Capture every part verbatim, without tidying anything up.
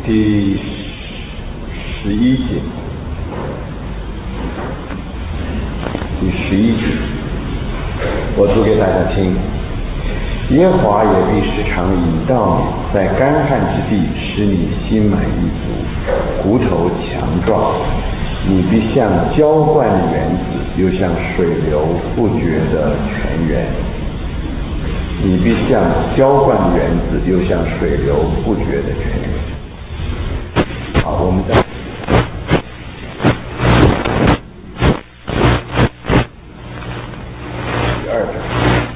第十一节，第十一节，我读给大家听。耶和华也必时常引导你，在干旱之地使你心满意足，骨头强壮。你必像浇灌的园子，又像水流不绝的泉源。你必像浇灌的园子，又像水流不绝的泉源。好，我们再第二章。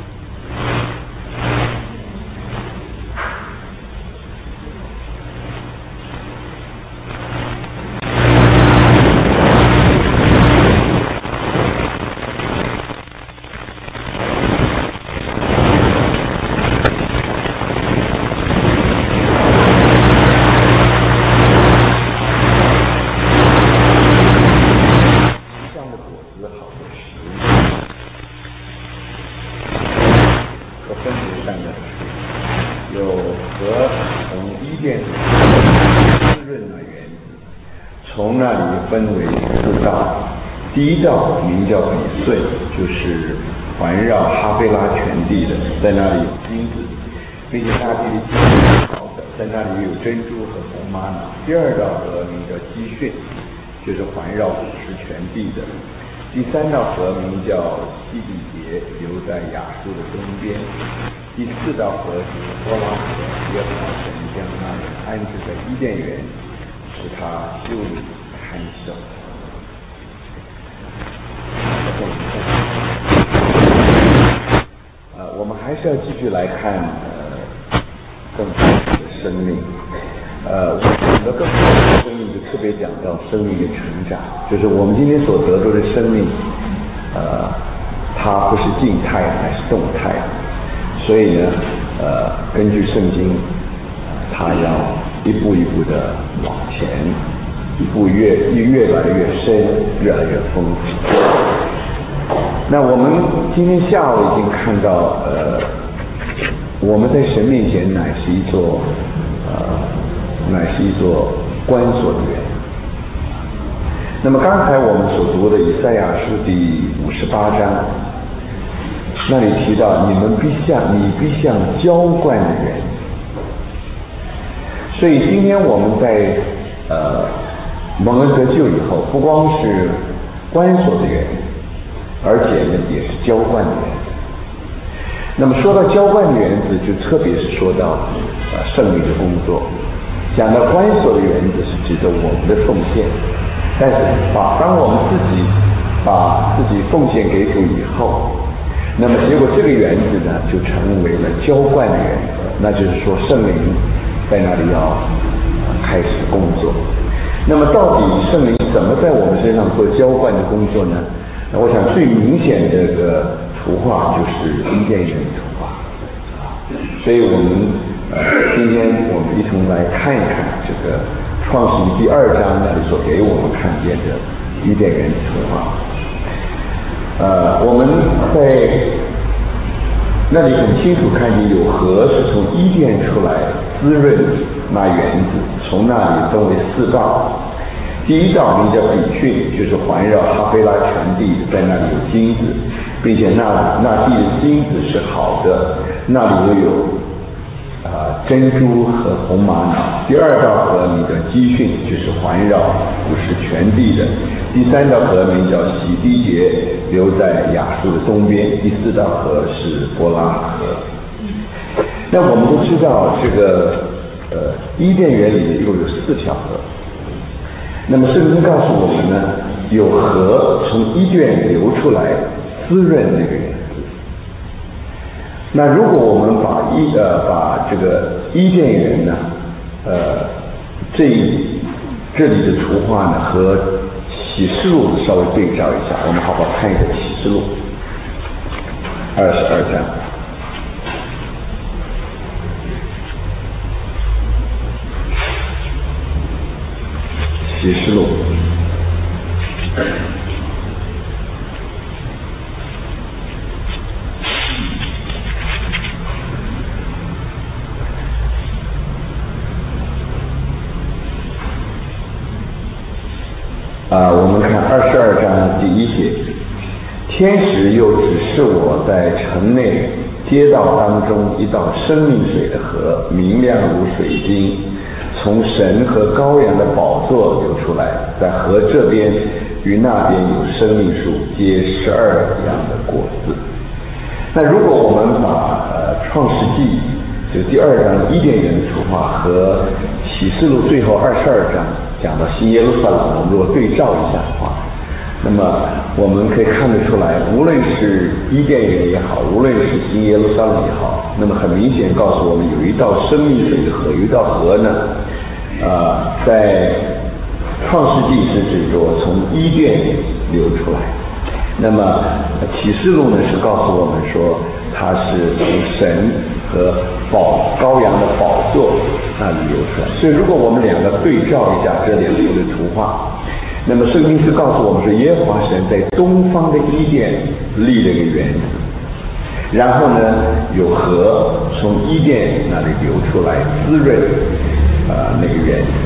第一道名叫比穗，就是环绕哈菲拉全地的，在那里有金子，并且大地的金子是好的，在那里有珍珠和红玛瑙。第二道河名叫基训，就是环绕古时全地的。第三道河名叫西底结，流在亚述的东边。第四道河是波拉河，耶和华神将那人安置在伊甸园，使他修理看守。呃，我们还是要继续来看呃更多的生命。呃，我们的更多的生命就特别讲到生命的成长，就是我们今天所得到的生命，呃，它不是静态，还是动态。所以呢，呃，根据圣经，它要一步一步的往前。一步越越来越深，越来越丰富。那我们今天下午已经看到，呃，我们在神面前乃是一座，呃，乃是一座关锁的园。那么刚才我们所读的以赛亚书第五十八章，那里提到你们必像你必像浇灌的园。所以今天我们在呃。蒙恩得救以后，不光是关锁的园，而且呢也是浇灌的园子。那么说到浇灌的园子，就特别是说到呃圣灵的工作。讲到关锁的园子，是指的我们的奉献。但是把当我们自己把自己奉献给主以后，那么结果这个园子呢就成为了浇灌的园子，那就是说圣灵在那里要、呃、开始工作。那么到底圣灵怎么在我们身上做浇灌的工作呢？那我想最明显的这个图画就是伊甸园图画。所以我们呃今天我们一同来看一看这个创世记第二章那里所给我们看见的伊甸园图画。呃，我们在那里很清楚看见有河是从伊甸出来滋润那园子，从那里分为四道。第一道名叫比训，就是环绕哈菲拉全地，在那里有金子，并且那那地的金子是好的，那里又有啊、呃、珍珠和红玛瑙。第二道河名叫基训，就是环绕古时全地的。第三道河名叫洗滴结，流在亚述的东边。第四道河是波拉河。那我们都知道这个呃伊甸园里又有四条河。那么圣经告诉我们呢，有河从伊甸流出来，滋润那个园子。那如果我们把伊呃把这个伊甸园呢，呃这这里的图画呢和启示录稍微对照一下，我们好好看一下启示录二十二章。启示录啊，我们看二十二章第一节，天使又指示我在城内街道当中一道生命水的河，明亮如水晶，从神和羔羊的宝座流出来，在河这边与那边有生命树，结十二样的果子。那如果我们把呃创世纪就第二章伊甸园的图画和启示录最后二十二章讲到新耶路撒冷，我们如果对照一下的话，那么我们可以看得出来，无论是伊甸园也好，无论是新耶路撒冷也好，那么很明显告诉我们有一道生命水的河，有一道河呢，呃，在创世纪是指着从伊甸流出来，那么启示录呢是告诉我们说它是从神和宝羔羊的宝座那里流出来。所以如果我们两个对照一下这两幅的图画，那么圣经是告诉我们说，耶和华神在东方的伊甸立了一个园子，然后呢有河从伊甸那里流出来滋润呃那个园子。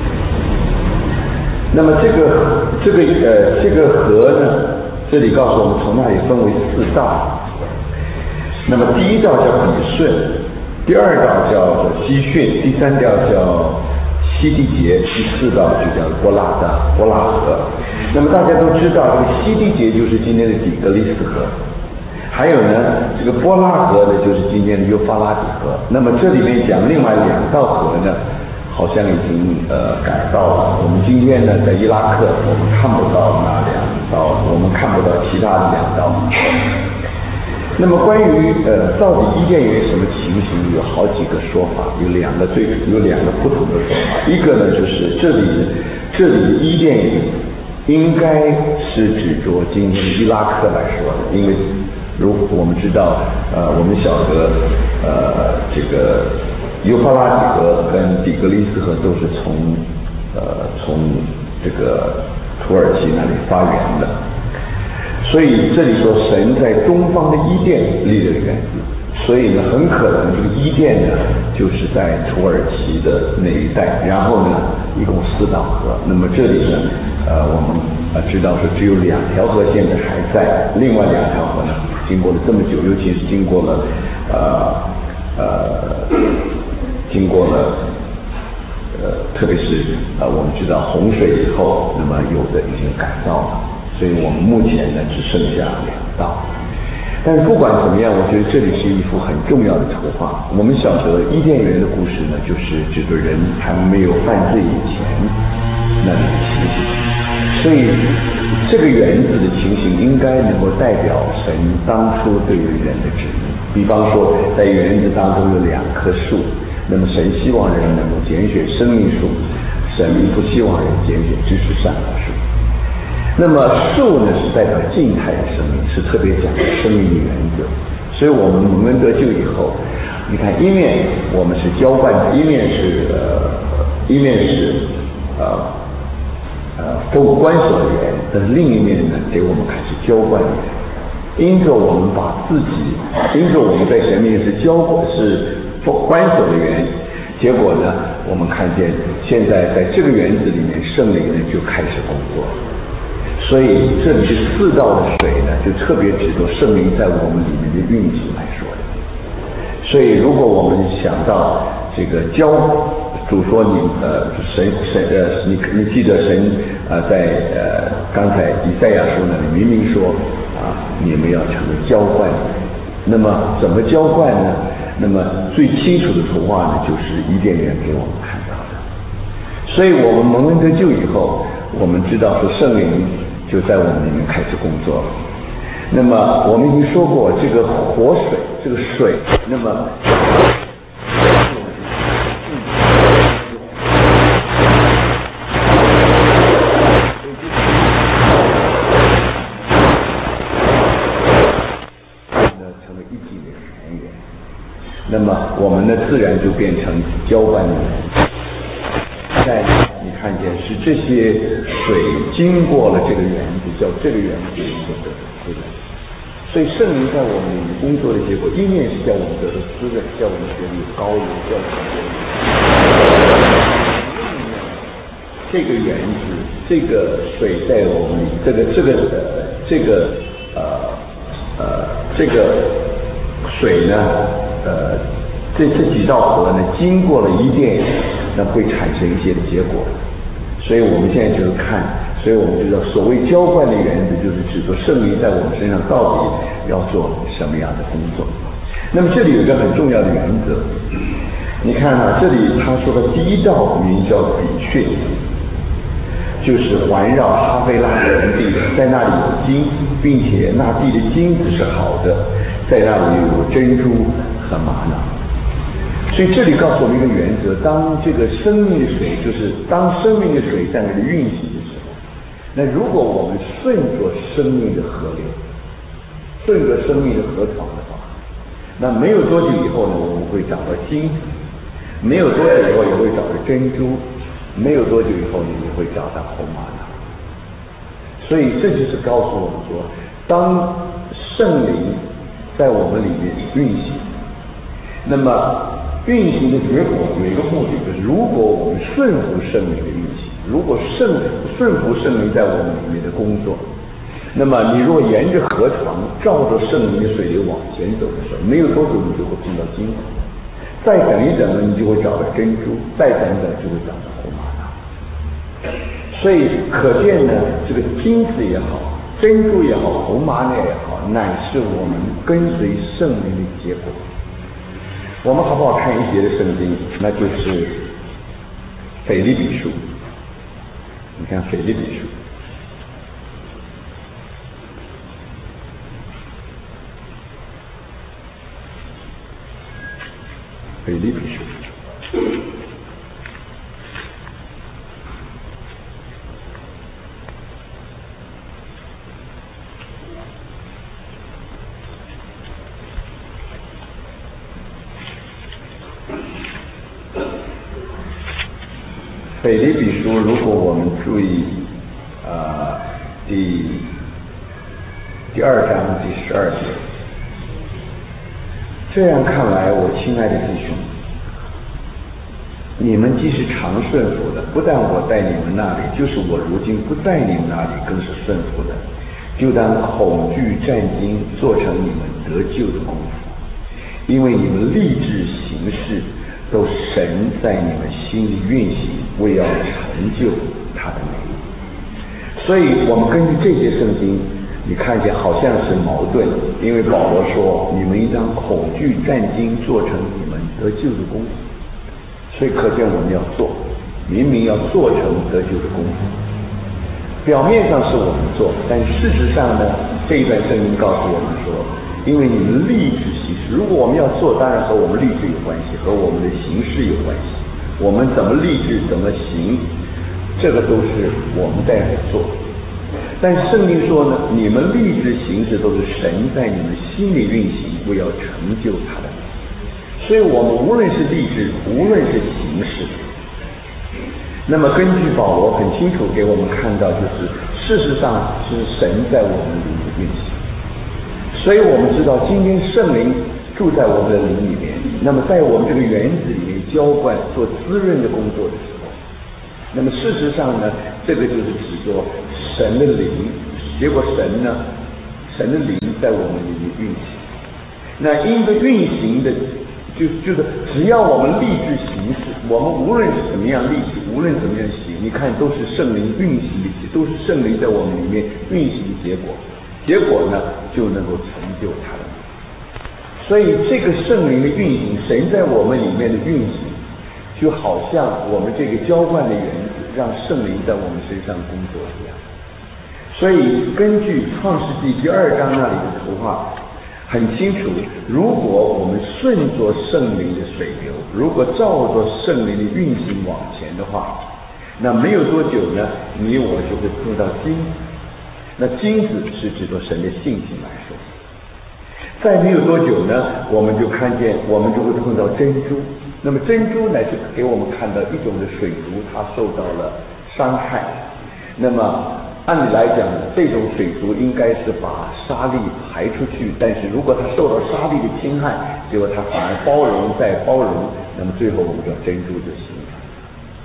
那么这个这个呃这个河呢，这里告诉我们从那里分为四道。那么第一道叫比顺，第二道叫做基训，第三道叫西底结，第四道就叫波拉的波拉河。那么大家都知道，这个西底结就是今天的底格里斯河，还有呢，这个波拉河呢就是今天的幼发拉底河。那么这里面讲另外两道河呢，好像已经呃改道了。我们今天呢在伊拉克，我们看不到那两道，我们看不到其他的两道。那么关于呃到底伊甸园什么情形，有好几个说法，有两个最有两个不同的说法。一个呢就是这里这里的伊甸园应该是指着今天伊拉克来说的，因为如我们知道呃我们晓得呃这个幼发拉底河跟底格里斯河都是从呃从这个土耳其那里发源的。所以这里说神在东方的伊甸立了园子，所以呢很可能这个伊甸呢就是在土耳其的那一带，然后呢一共四道河。那么这里呢呃我们呃知道说只有两条河现在还在，另外两条河呢经过了这么久，尤其是经过了呃呃经过了呃特别是呃我们知道洪水以后，那么有的已经改造了，所以我们目前呢只剩下两道。但是不管怎么样，我觉得这里是一幅很重要的图画。我们晓得伊甸园的故事呢，就是指的人还没有犯罪以前那里的情形，所以这个园子的情形应该能够代表神当初对于人的旨意。比方说在园子当中有两棵树，那么神希望人能够拣选生命树，神不希望人拣选知识善恶树。那么树呢是代表静态的生命，是特别讲生命的原则。所以我们蒙恩得救以后，你看一面我们是浇灌的，一面是呃一面是呃呃封关锁的园，但是另一面呢给我们开始浇灌的园。因着我们把自己，因着我们在神面前是浇灌是关锁的园，结果呢我们看见现在在这个园子里面圣灵呢就开始工作。所以这里是四道的水呢，就特别指着圣灵在我们里面的运行来说的。所以如果我们想到这个教主说你呃神神呃你你记得神呃在呃刚才以赛亚书那里明明说啊你们要成为浇灌的，那么怎么浇灌呢？那么最清楚的图画呢，就是伊甸园给我们看到的。所以我们蒙恩得救以后，我们知道说圣灵就在我们里面开始工作了。那么我们已经说过，这个活水，这个水，那么成为一体的泉源，那么我们呢自然就变成浇灌的人。在你看见是这些水经过了这个园子，叫这个园子能够得滋润。所以圣灵在我们里面工作的结果，一面是叫我们得到滋润，叫我们觉得有高油，叫我们觉得有另一面这个原子，这个水在我们里，这个这个呃这个呃呃这个水呢，呃这这几道河呢，经过了一遍，那会产生一些的结果。所以我们现在就是看，所以我们知道，所谓浇灌的原子，就是指出圣灵在我们身上到底要做什么样的工作。那么这里有一个很重要的原则，你看啊，这里他说的第一道名叫比逊，就是环绕哈菲拉园地，在那里有金，并且那地的金子是好的，在那里有珍珠和玛瑙。所以这里告诉我们一个原则，当这个生命的水，就是当生命的水在那里运行的时候，那如果我们顺着生命的河流，顺着生命的河床的话，那没有多久以后呢，我们会找到金子，没有多久以后也会找到珍珠，没有多久以后呢，也会找到红玛瑙。所以这就是告诉我们说，当圣灵在我们里面运行，那么运行的结果有一个目的，就是如果我们顺服圣灵的运行，如果顺顺服圣灵在我们里面的工作，那么你若沿着河床照着圣灵的水流往前走的时候，没有多久你就会碰到金子，再等一等呢，你就会找到珍珠，再等等就会找到红玛瑙。所以可见呢，这个金子也好，珍珠也好，红玛瑙也好，乃是我们跟随圣灵的结果。我们好不好看一节的圣经？那就是腓立比书。你看腓立比书，腓立比书，腓立比书，如果我们注意，呃，第第二章第十二节，这样看来，我亲爱的弟兄，你们既是常顺服的，不但我在你们那里，就是我如今不在你们那里，更是顺服的，就当恐惧战惊，做成你们得救的功夫，因为你们立志行事，都神在你们心里运行，为要成就他的美意。所以我们根据这些圣经，你看见好像是矛盾，因为保罗说你们应当恐惧战惊，做成你们得救的功夫。所以可见我们要做，明明要做成得救的功夫。表面上是我们做，但事实上呢，这一段圣经告诉我们说，因为你们立志行事，如果我们要做，当然和我们立志有关系，和我们的行事有关系。我们怎么立志，怎么行，这个都是我们在做。但圣经说呢，你们立志行事都是神在你们心里运行，为要成就他的美。所以我们无论是立志，无论是行事，那么根据保罗很清楚给我们看到，就是事实上是神在我们里面运行。所以我们知道今天圣灵住在我们的灵里面，那么在我们这个园子里面浇灌做滋润的工作的时候，那么事实上呢，这个就是指说神的灵，结果神呢，神的灵在我们里面运行。那因着运行的就就是只要我们立志行事，我们无论是怎么样立志，无论怎么样行，你看都是圣灵运行的，都是圣灵在我们里面运行的结果，结果呢就能够成就他的美。所以这个圣灵的运行，神在我们里面的运行，就好像我们这个浇灌的园子，让圣灵在我们身上工作一样。所以根据创世纪第二章那里的图画很清楚，如果我们顺着圣灵的水流，如果照着圣灵的运行往前的话，那没有多久呢，你我就会碰到金子。那金子是指着神的性情来说。再没有多久呢，我们就看见，我们就会碰到珍珠。那么珍珠乃是给我们看到一种的水族，它受到了伤害。那么按理来讲，这种水族应该是把沙粒排出去，但是如果它受到沙粒的侵害，结果它反而包容再包容，那么最后我们叫珍珠就形成。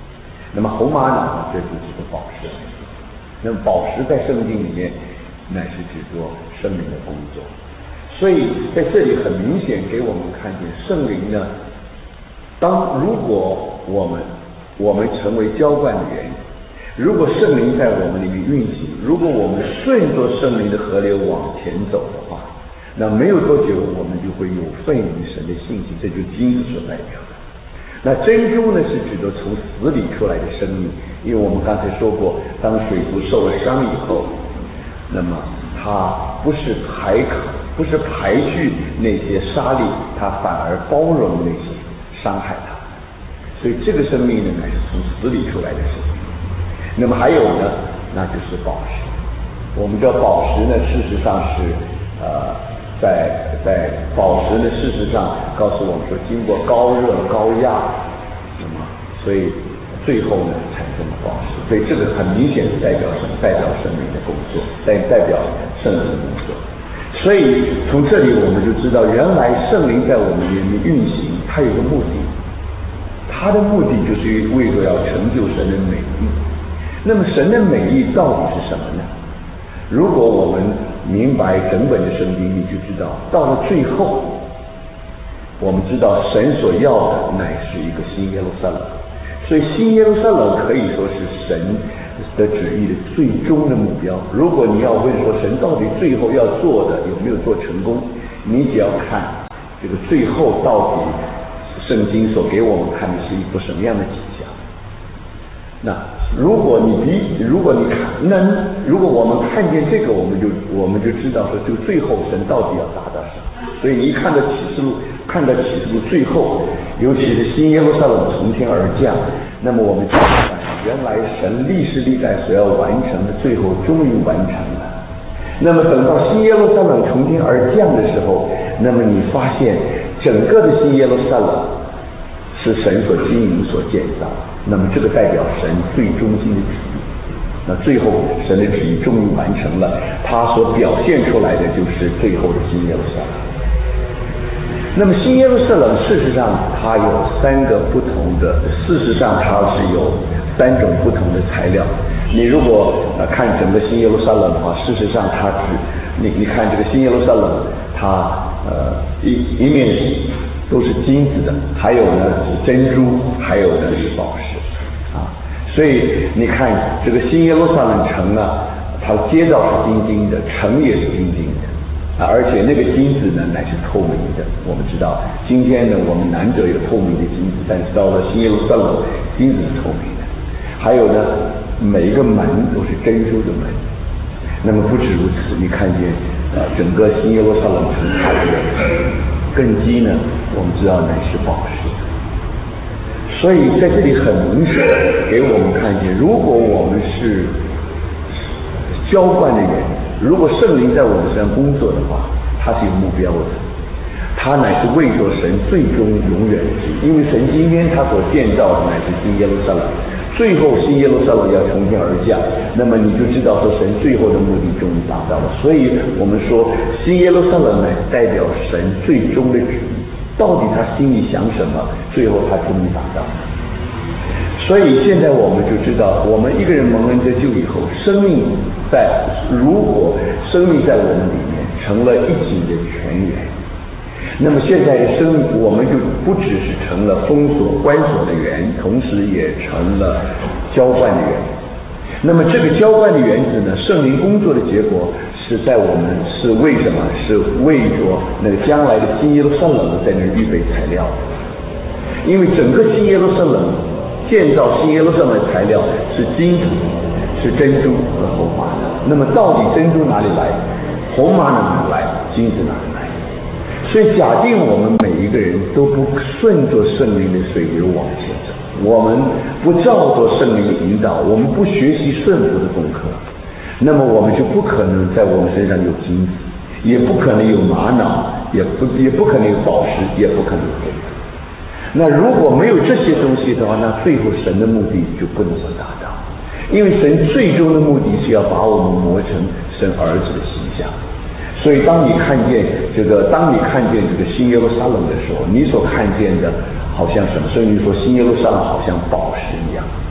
那么红玛瑙这就是个宝石。那么宝石在圣经里面乃是指做圣灵的工作，所以在这里很明显给我们看见圣灵呢，当如果我们我们成为浇灌的人，如果圣灵在我们里面运行，如果我们顺着圣灵的河流往前走的话，那没有多久我们就会有份于神的信心，这就是金子所代表的。那珍珠呢是指的从死里出来的生命，因为我们刚才说过，当水族受了伤以后，那么它不是排不是排去那些杀戮，它反而包容那些伤害它，所以这个生命呢乃是从死里出来的生命。那么还有呢，那就是宝石。我们知道宝石呢，事实上是呃，在在宝石呢，事实上告诉我们说，经过高热高压，那么所以最后呢产生了宝石。所以这个很明显代表什么？代表圣灵的工作，代代表圣灵的工作。所以从这里我们就知道，原来圣灵在我们里面运行，它有个目的，它的目的就是为了要成就神的美意。那么神的美意到底是什么呢？如果我们明白整本的圣经，你就知道到了最后，我们知道神所要的乃是一个新耶路撒冷。所以新耶路撒冷可以说是神的旨意的最终的目标。如果你要问说神到底最后要做的有没有做成功，你只要看这个最后到底圣经所给我们看的是一幅什么样的景象。那如果你比如果你看那如果我们看见这个，我们就我们就知道说，就最后神到底要达到什么。所以你一看到启示录，看到启示录最后，尤其是新耶路撒冷从天而降，那么我们就明白，原来神历世历代所要完成的，最后终于完成了。那么等到新耶路撒冷从天而降的时候，那么你发现整个的新耶路撒冷是神所经营所建造，那么这个代表神最中心的旨意。那最后神的旨意终于完成了，他所表现出来的就是最后的新耶路撒冷。那么新耶路撒冷事实上它有三个不同的，事实上它是有三种不同的材料。你如果呃看整个新耶路撒冷的话，事实上它只你你看这个新耶路撒冷，它呃一一面都是金子的，还有呢是珍珠，还有呢是宝石啊。所以你看这个新耶路撒冷城呢，它街道是金金的，城也是金金的。啊，而且那个金子呢乃是透明的。我们知道今天呢我们难得有透明的金子，但是到了新耶路撒冷，金子是透明的。还有呢，每一个门都是珍珠的门。那么不止如此，你看见呃整个新耶路撒冷城它的根基呢，我们知道乃是宝石。所以在这里很明显给我们看见，如果我们是浇灌的人，如果圣灵在我们身上工作的话，它是有目标的，它乃是为着神最终永远的旨意。因为神今天他所建造的乃是新耶路撒冷，最后新耶路撒冷要从天而降，那么你就知道说神最后的目的终于达到了。所以我们说新耶路撒冷乃代表神最终的旨意，到底他心里想什么，最后他终于达到。所以现在我们就知道，我们一个人蒙恩得救以后，生命在如果生命在我们里面成了一己的泉源，那么现在生命我们就不只是成了封锁关锁的源，同时也成了浇灌的源。那么这个浇灌的原子呢，圣灵工作的结果是在我们是为什么？是为着那个将来的新耶路撒冷在那预备材料。因为整个新耶路撒冷建造新耶路撒冷的材料是金子，是珍珠和红玛瑙。那么到底珍珠哪里来？红玛瑙哪里来？金子哪里来？所以假定我们每一个人都不顺着圣灵的水流往前走，我们不照着圣灵的引导，我们不学习顺服的功课，那么我们就不可能在我们身上有金子，也不可能有玛瑙，也不也不可能有宝石，也不可能有黑。那如果没有这些东西的话，那最后神的目的就不能够达到。因为神最终的目的是要把我们磨成神儿子的形象。所以当你看见这个当你看见这个新耶路撒冷的时候，你所看见的好像什么？所以你说新耶路撒冷好像宝石一样。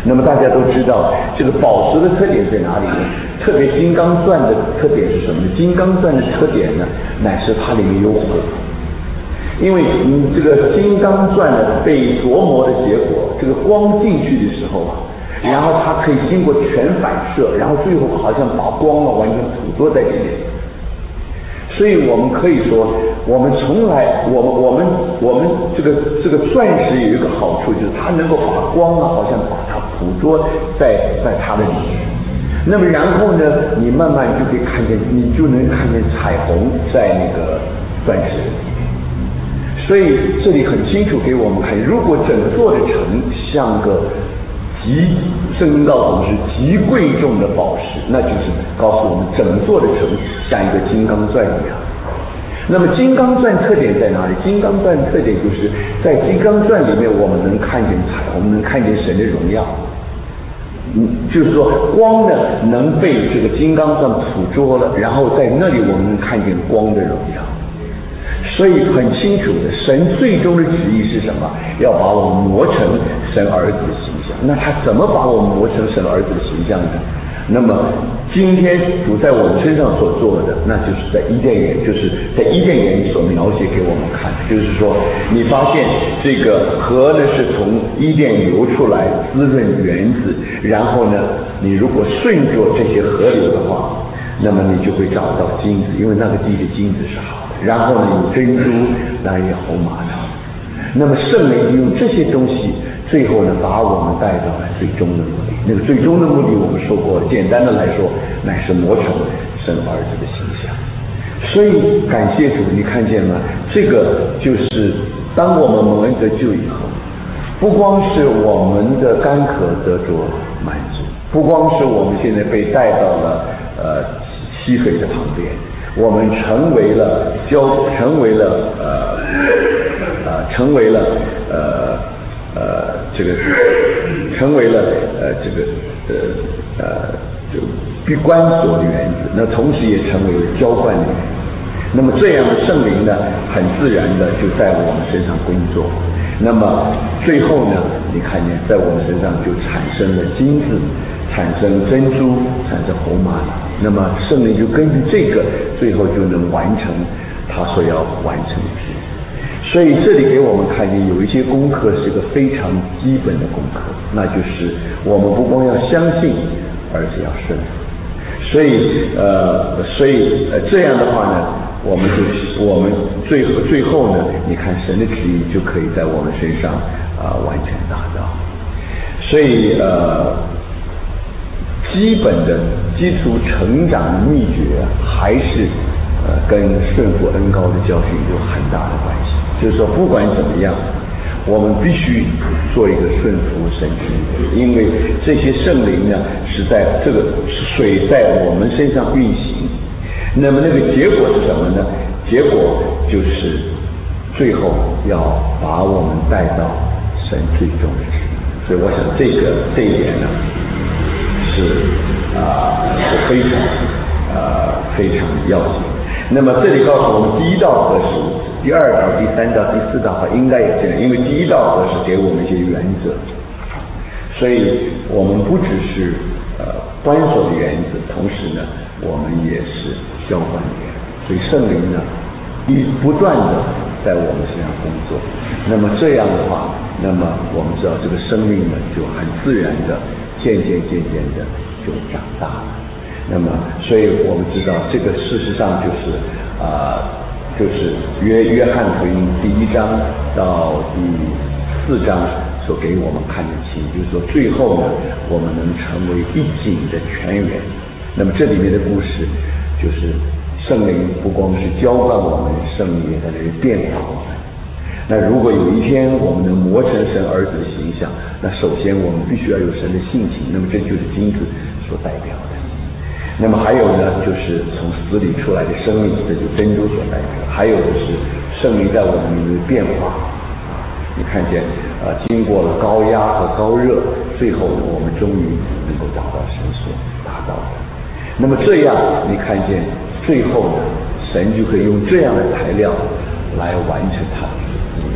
那么大家都知道，这个宝石的特点在哪里呢？特别金刚钻的特点是什么呢？金刚钻的特点呢，乃是它里面有火。因为你这个金刚钻呢被琢磨的结果，这个光进去的时候啊，然后它可以经过全反射，然后最后好像把光啊完全捕捉在里面。所以我们可以说，我们从来，我们我们我们这个这个钻石有一个好处，就是它能够把光啊，好像把它捕捉在在它的里面。那么然后呢，你慢慢就可以看见，你就能看见彩虹在那个钻石。所以这里很清楚给我们看，如果整座的城像个极，圣经告诉我们是极贵重的宝石，那就是告诉我们整座的城像一个金刚钻一样。那么金刚钻特点在哪里？金刚钻特点就是在金刚钻里面，我们能看见彩虹，能看见神的荣耀。嗯，就是说光呢能被这个金刚钻捕捉了，然后在那里我们能看见光的荣耀。所以很清楚的，神最终的旨意是什么？要把我们磨成神儿子的形象。那他怎么把我们磨成神儿子的形象呢？那么今天主在我们身上所做的，那就是在伊甸园，就是在伊甸园里所描写给我们看的，就是说你发现这个河呢是从伊甸流出来滋润园子，然后呢你如果顺着这些河流的话，那么你就会找到金子，因为那个地的金子是好的，然后呢有珍珠，那也红玛瑙。那么圣灵就用这些东西，最后呢把我们带到了最终的目的。那个最终的目的我们说过，简单的来说，乃是磨成神儿子的形象。所以感谢主，你看见吗？这个就是当我们蒙恩得救以后，不光是我们的干渴得着满足，不光是我们现在被带到了呃溪水的旁边，我们成为了交成为了呃呃成为了呃呃这个成为了呃这个呃呃就闭关锁的园子，那同时也成为了浇灌的园子。那么这样的圣灵呢，很自然的就在我们身上工作。那么最后呢，你看见在我们身上就产生了金子，产生珍珠，产生红玛瑙。那么圣灵就根据这个，最后就能完成他所要完成的事。所以这里给我们看见有一些功课是个非常基本的功课，那就是我们不光要相信，而且要顺服。所以呃，所以呃这样的话呢，我们就我们最最后呢，你看神的旨意就可以在我们身上啊、呃、完全达到。所以呃，基本的基础成长的秘诀还是呃跟顺服恩膏的教训有很大的关系。就是说，不管怎么样，我们必须做一个顺服神旨意，因为这些圣灵呢是在这个水在我们身上运行。那么那个结果是什么呢？结果就是最后要把我们带到神最终的旨意。所以我想这个这一点呢是啊、呃、是非常呃非常要紧。那么这里告诉我们，第一道核是无知，第二道、第三道、第四道应该也这样，因为第一道核是给我们一些原则，所以我们不只是呃关锁的原则，同时呢，我们也是交换的原则。所以圣灵呢，一不断的在我们身上工作。那么这样的话，那么我们知道这个生命呢，就很自然的、渐渐渐渐的就长大了。那么，所以我们知道，这个事实上就是啊、呃，就是约约翰福音第一章到第四章所给我们看的情，就是说最后呢，我们能成为一井的泉源。那么这里面的故事，就是圣灵不光是浇灌我们，圣灵也在那里变化我们。那如果有一天我们能磨成神儿子的形象，那首先我们必须要有神的性情，那么这就是金子所代表的。那么还有呢，就是从死里出来的生命，这就是珍珠所代表。还有就是圣灵在我们里面的变化啊，你看见啊、呃，经过了高压和高热，最后我们终于能够达到神所达到的。那么这样，你看见最后呢，神就可以用这样的材料来完成他的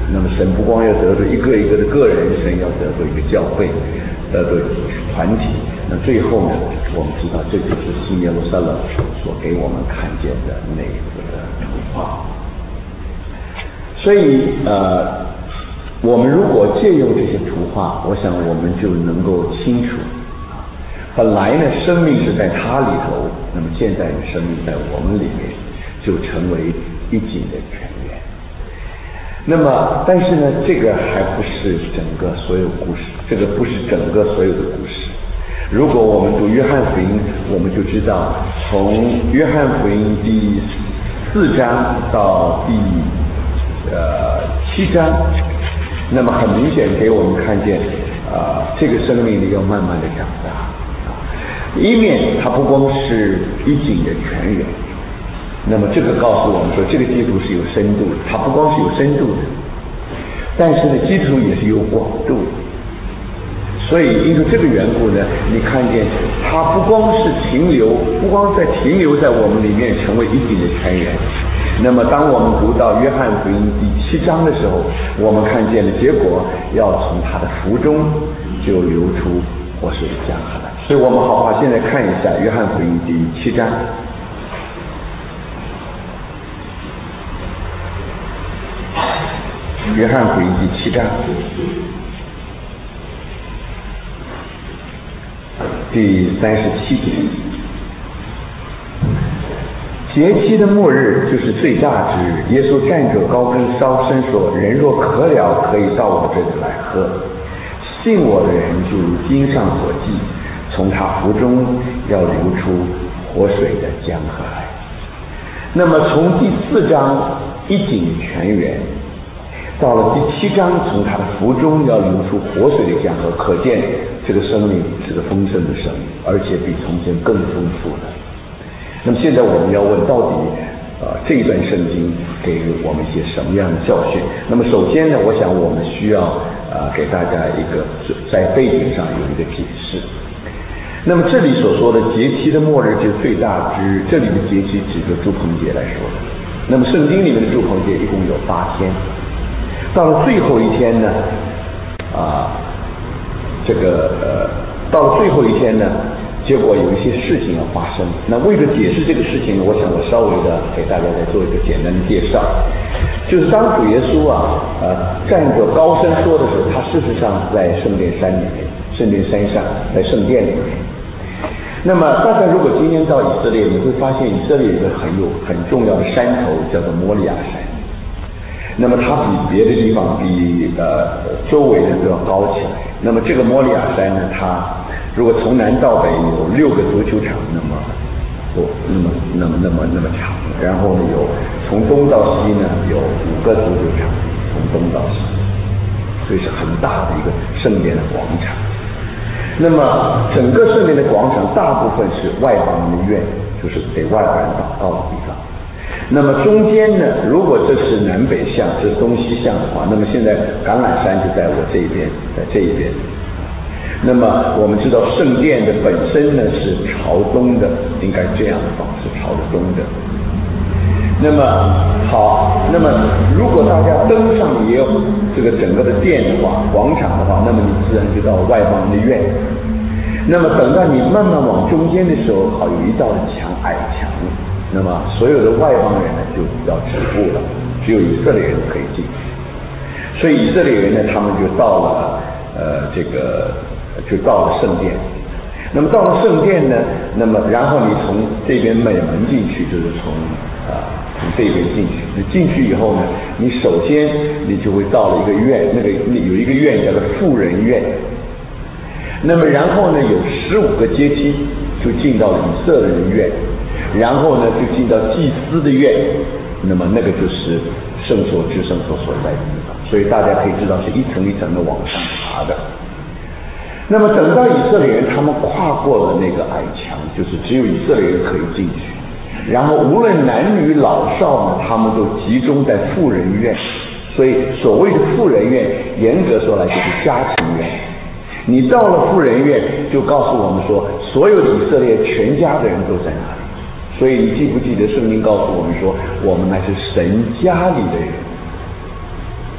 那么神不光要得罪一个一个的个人，神要得罪一个教会，得罪团体。那最后呢，我们知道这就是新耶路撒冷所给我们看见的那个图画。所以呃，我们如果借用这些图画，我想我们就能够清楚，本来呢生命是在他里头，那么现在生命在我们里面，就成为一井的泉源。那么但是呢，这个还不是整个所有故事，这个不是整个所有的故事。如果我们读约翰福音，我们就知道从约翰福音第四章到第呃七章，那么很明显给我们看见呃这个生命力要慢慢的长大。一面它不光是一井的泉源，那么这个告诉我们说这个基督是有深度的，它不光是有深度的，但是呢基督也是有广度的。所以因为这个缘故呢，你看见它不光是停留，不光在停留在我们里面成为一井的泉源。那么当我们读到约翰福音第七章的时候，我们看见的结果要从他的腹中就流出活水的江河来。所以我们好好现在看一下约翰福音第七章。约翰福音第七章第三十七节，节期的末日就是最大之日。耶稣站着高声高声说：“人若渴了，可以到我这里来喝。信我的人，就如经上所记，从他腹中要流出活水的江河来。”那么从第四章一井泉源，到了第七章，从他的腹中要流出活水的江河，可见这个生命是个丰盛的生命，而且比从前更丰富的。那么现在我们要问，到底呃这一段圣经给我们一些什么样的教训？那么首先呢，我想我们需要呃给大家一个在背景上有一个解释。那么这里所说的节期的末日就是最大之日，这里的节期指着住棚节来说的。那么圣经里面的住棚节一共有八天，到了最后一天呢，啊，这个呃，到了最后一天呢，结果有一些事情要发生。那为了解释这个事情，我想我稍微的给大家再做一个简单的介绍。就是当主耶稣啊，呃，站着高声说的时候，他事实上在圣殿山里面，圣殿山上，在圣殿里面。那么大家如果今天到以色列，你会发现以色列有一个很有很重要的山头，叫做摩利亚山。那么它比别的地方比呃周围的都要高起来。那么这个摩利亚山呢，它如果从南到北有六个足球场那么多，那么那么那么那么长，然后呢有从东到西呢有五个足球场，从东到西，所以是很大的一个圣殿的广场。那么整个圣殿的广场大部分是外邦人的院，就是给外邦人祷告的地方。那么中间呢，如果这是南北向，这是东西向的话，那么现在橄榄山就在我这边，在这一边。那么我们知道圣殿的本身呢是朝东的，应该这样放，是朝着东的。那么好，那么如果大家登上也有这个整个的殿的话，广场的话，那么你自然就到外邦的院。那么等到你慢慢往中间的时候，好有一道墙，矮墙。那么所有的外邦人呢就要止步了，只有以色列人可以进去。所以以色列人呢，他们就到了呃这个就到了圣殿。那么到了圣殿呢，那么然后你从这边美门进去，就是从啊、呃、从这边进去。你进去以后呢，你首先你就会到了一个院，那个有一个院叫做妇人院。那么然后呢，有十五个阶梯就进到了以色列人院。然后呢，就进到祭司的院，那么那个就是圣所之圣所所在的地方，所以大家可以知道是一层一层的往上爬的。那么等到以色列人他们跨过了那个矮墙，就是只有以色列人可以进去，然后无论男女老少呢，他们都集中在妇人院。所以所谓的妇人院，严格说来就是家庭院。你到了妇人院，就告诉我们说，所有的以色列全家的人都在那里。所以你记不记得圣经告诉我们说，我们乃是神家里的人。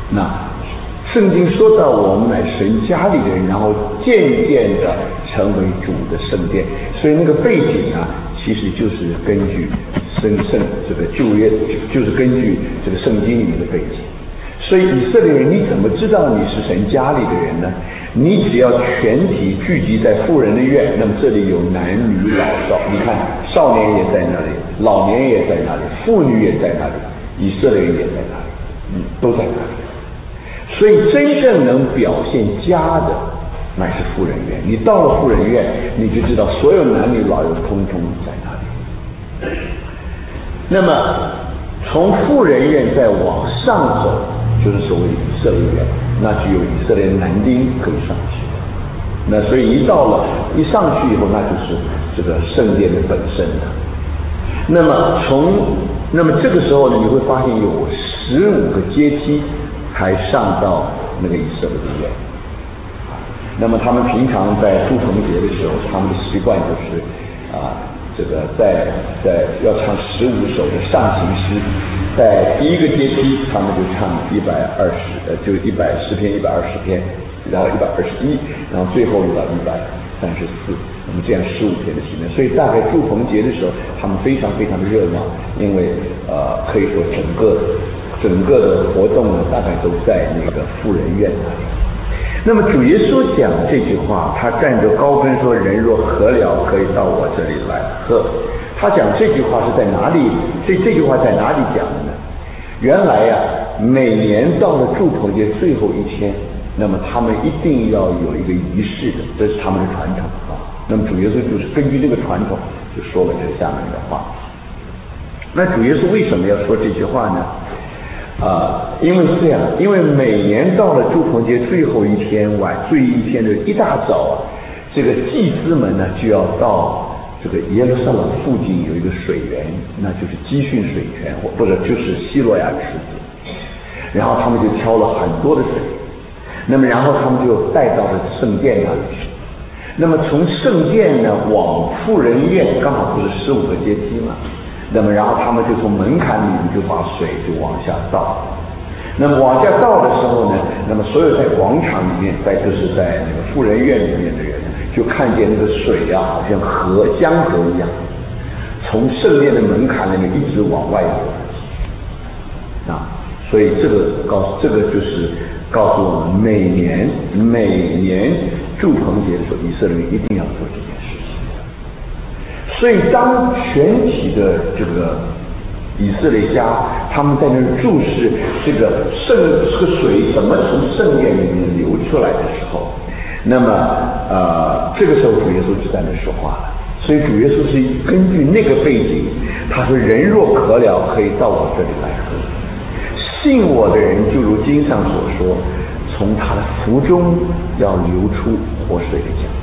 那圣经说到我们乃神家里的人，然后渐渐的成为主的圣殿，所以那个背景啊，其实就是根据圣圣这个旧约，就是根据这个圣经里面的背景。所以以色列人，你怎么知道你是神家里的人呢？你只要全体聚集在妇人的院，那么这里有男女老少，你看少年也在那里，老年也在那里，妇女也在那里，以色列人也在那里，嗯，都在那里。所以真正能表现家的乃是妇人院，你到了妇人院，你就知道所有男女老幼通通在那里。那么从妇人院再往上走，就是所谓以色列院，那就有以色列男丁可以上去。那所以一到了一上去以后，那就是这个圣殿的本身了。那么从那么这个时候呢，你会发现有十五个阶梯才上到那个以色列院。那么他们平常在祝棚节的时候，他们的习惯就是啊，这个在在要唱十五首的上行诗，在第一个阶梯他们就唱一百二十，呃，就一百诗篇一百二十篇，然后一百二十一，然后最后又到一百三十四，那么这样十五天的时间。所以大概祝棚节的时候，他们非常非常的热闹，因为呃，可以说整个整个的活动呢，大概都在那个妇人院那里。那么主耶稣讲这句话，他站着高分说：“人若渴了，可以到我这里来喝。”他讲这句话是在哪里？这这句话在哪里讲的呢？原来呀、啊，每年到了祝棚节最后一天，那么他们一定要有一个仪式的，这是他们的传统啊。那么主耶稣就是根据这个传统，就说了这下面的话。那主耶稣为什么要说这句话呢？啊，因为是这样，因为每年到了祝棚节最后一天晚，最后一天的一大早啊，这个祭司们呢就要到这个耶路撒冷附近有一个水源，那就是基训水泉，或者就是希罗亚池子，然后他们就挑了很多的水，那么然后他们就带到了圣殿那里去。那么从圣殿呢往妇人院，刚好不是十五个阶梯嘛。那么然后他们就从门槛里面就把水就往下倒，那么往下倒的时候呢，那么所有在广场里面，在就是在那个妇人院里面的人，就看见那个水啊，好像河江河一样，从圣殿的门槛里面一直往外流啊。所以这个告诉这个就是告诉我们，每年每年祝棚节的时候，以色列人一定要做这件事情。所以当全体的这个以色列家他们在那儿注视这个圣这个水怎么从圣殿里面流出来的时候，那么呃这个时候主耶稣就在那说话了。所以主耶稣是根据那个背景，他说：“人若渴了，可以到我这里来喝。信我的人，就如经上所说，从他的腹中要流出活水的江河。”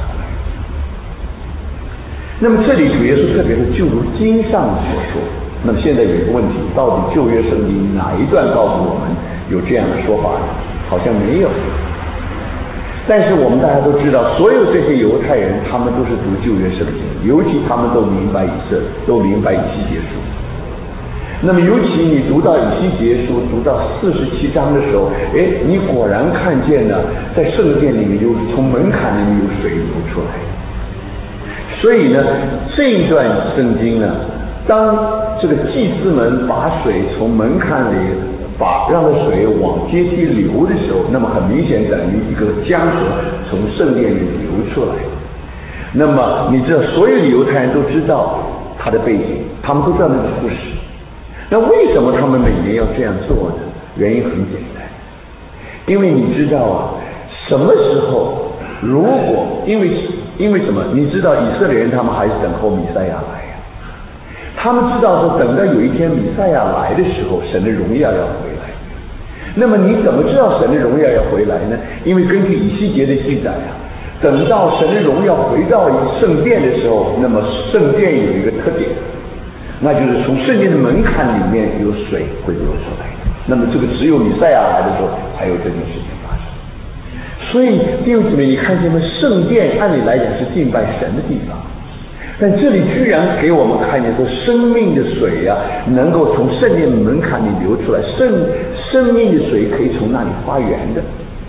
那么这里主耶稣特别是就如经上所说。那么现在有一个问题，到底旧约圣经哪一段告诉我们有这样的说法呢？好像没有。但是我们大家都知道，所有这些犹太人他们都是读旧约圣经，尤其他们都明白以色列，都明白以西结书。那么尤其你读到以西结书读到四十七章的时候，哎，你果然看见了在圣殿里面有从门槛里面有水流出来。所以呢，这一段圣经呢，当这个祭司们把水从门槛里把让的水往阶梯流的时候，那么很明显等于一个江河从圣殿里流出来。那么你知道，所有的犹太人都知道他的背景，他们都知道那个故事。那为什么他们每年要这样做呢？原因很简单，因为你知道啊，什么时候如果因为因为什么？你知道以色列人他们还是等候弥赛亚来呀、啊。他们知道说，等到有一天弥赛亚来的时候，神的荣耀要回来。那么你怎么知道神的荣耀要回来呢？因为根据以西结的记载啊，等到神的荣耀回到圣殿的时候，那么圣殿有一个特点，那就是从圣殿的门槛里面有水会流出来。那么这个只有弥赛亚来的时候才有这件事情发生。所以弟兄姊妹，你看见吗？圣殿按理来讲是敬拜神的地方。 但这里居然给我们看见说，生命的水啊，能够从圣殿门槛里流出来，圣生命的水可以从那里发源的，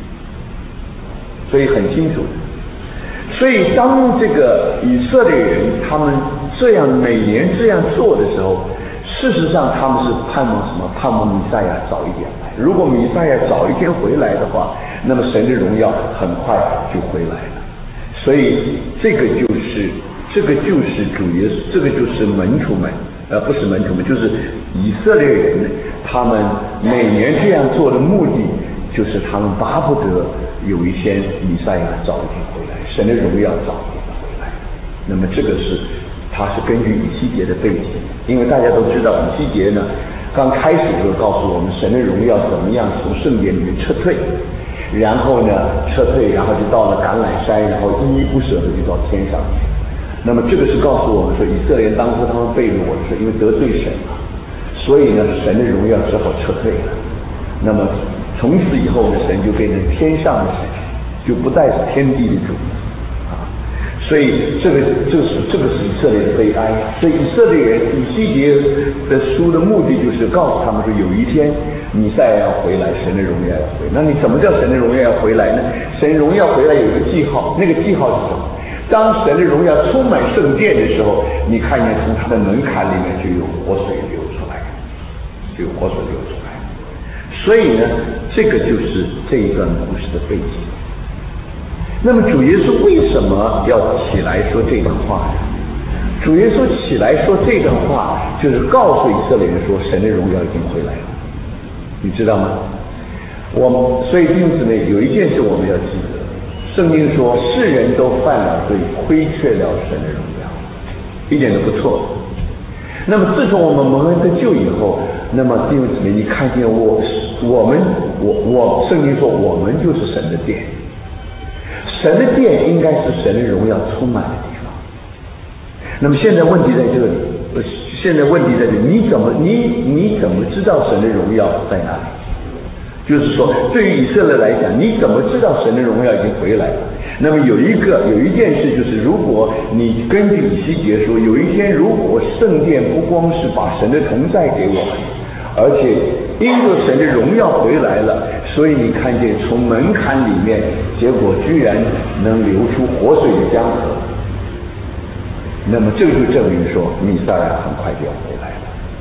所以很清楚。所以当这个以色列人他们这样每年这样做的时候，事实上他们是盼望什么？盼望弥赛亚早一点来。如果弥赛亚早一天回来的话，那么神的荣耀很快就回来了。所以这个就是这个就是主耶稣，这个就是门徒们，呃，不是门徒们，就是以色列人，他们每年这样做的目的，就是他们巴不得有一天弥赛亚早一天回来，神的荣耀早一点回来。那么这个是，它是根据以西结的背景，因为大家都知道以西结呢，刚开始就告诉我们神的荣耀怎么样从圣殿里面撤退。然后呢，撤退，然后就到了橄榄山，然后依依不舍的就到天上去。那么这个是告诉我们说，以色列人当初他们被掳是因为得罪神了，所以呢，神的荣耀只好撤退了。那么从此以后呢，神就变成天上的神，就不再是天地的主啊。所以这个这是这个是以色列的悲哀。所以以色列人以西结的书的目的就是告诉他们说，有一天弥赛亚要回来，神的荣耀要回来。那你怎么叫神的荣耀要回来呢？神荣耀回来有一个记号，那个记号是什么？当神的荣耀充满圣殿的时候，你看见从他的门槛里面就有活水流出来，就有活水流出来。所以呢，这个就是这一段故事的背景。那么主耶稣为什么要起来说这段话呢？主耶稣起来说这段话，就是告诉以色列人说，神的荣耀已经回来了。你知道吗？我们所以弟兄姊妹，有一件事我们要记得，圣经说世人都犯了罪，亏缺了神的荣耀，一点都不错。那么自从我们蒙恩得救以后，那么弟兄姊妹，你看见我我们我我圣经说我们就是神的殿，神的殿应该是神的荣耀充满的地方。那么现在问题在这里，现在问题在这里，你怎么你你怎么知道神的荣耀在哪里？就是说，对于以色列来讲，你怎么知道神的荣耀已经回来了？那么有一个有一件事，就是如果你根据以西结说，有一天如果圣殿不光是把神的同在给我们，而且因着神的荣耀回来了，所以你看见从门槛里面，结果居然能流出活水的江河。那么这就证明说，弥赛亚很快就要回来了。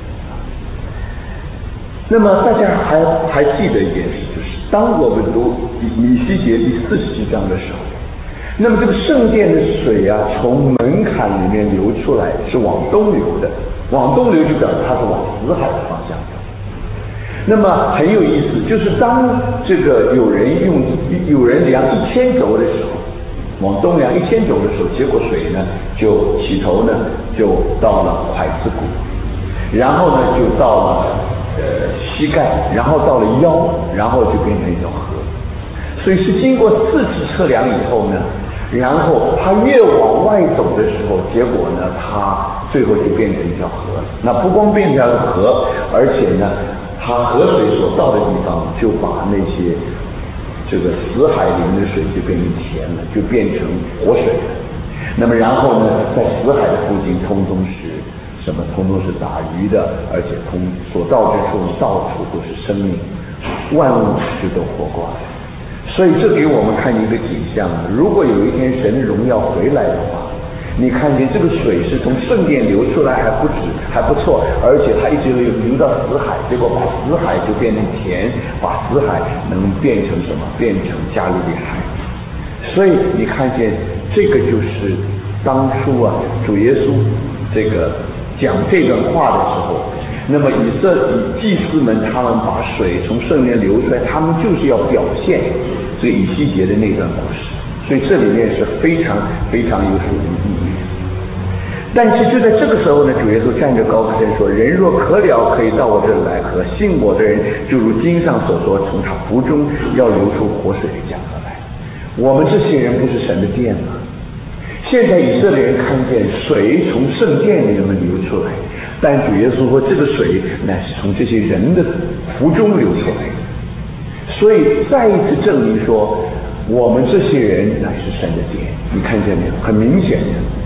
那么大家还还记得一件事，就是当我们读以西结第四十七章的时候，那么这个圣殿的水啊，从门槛里面流出来，是往东流的，往东流就表示它是往死海的方向的。那么很有意思，就是当这个有人用有人量一千轴的时候，往东量一千轴的时候，结果水呢就起头呢就到了筷子骨，然后呢就到了呃膝盖，然后到了腰，然后就变成一条河。所以是经过四次测量以后呢，然后它越往外走的时候，结果呢它最后就变成一条河。那不光变成一条河，而且呢它河水所到的地方就把那些这个死海里面的水就变成甜了，就变成活水了。那么然后呢，在死海的附近通通是什么？通通是打鱼的，而且通所到之处到处都是生命，万物就都活过来。所以这给我们看一个景象，如果有一天神的荣耀回来的话，你看见这个水是从圣殿流出来还不止还不错，而且它一直流流到死海，结果把死海就变成甜，把死海能变成什么？变成加利利海。所以你看见这个就是当初啊主耶稣这个讲这段话的时候，那么以色列祭司们他们把水从圣殿流出来，他们就是要表现这以西结的那段故事。所以这里面是非常非常有属灵意义。但是就在这个时候呢，主耶稣站着高声说：“人若渴了，可以到我这里来喝；信我的人，就如经上所说，从他腹中要流出活水的江河来。”我们这些人不是神的殿吗？现在以色列人看见水从圣殿里面流出来，但主耶稣说，这个水乃是从这些人的腹中流出来的。所以再一次证明说，我们这些人乃是神的殿。你看见没有？很明显的，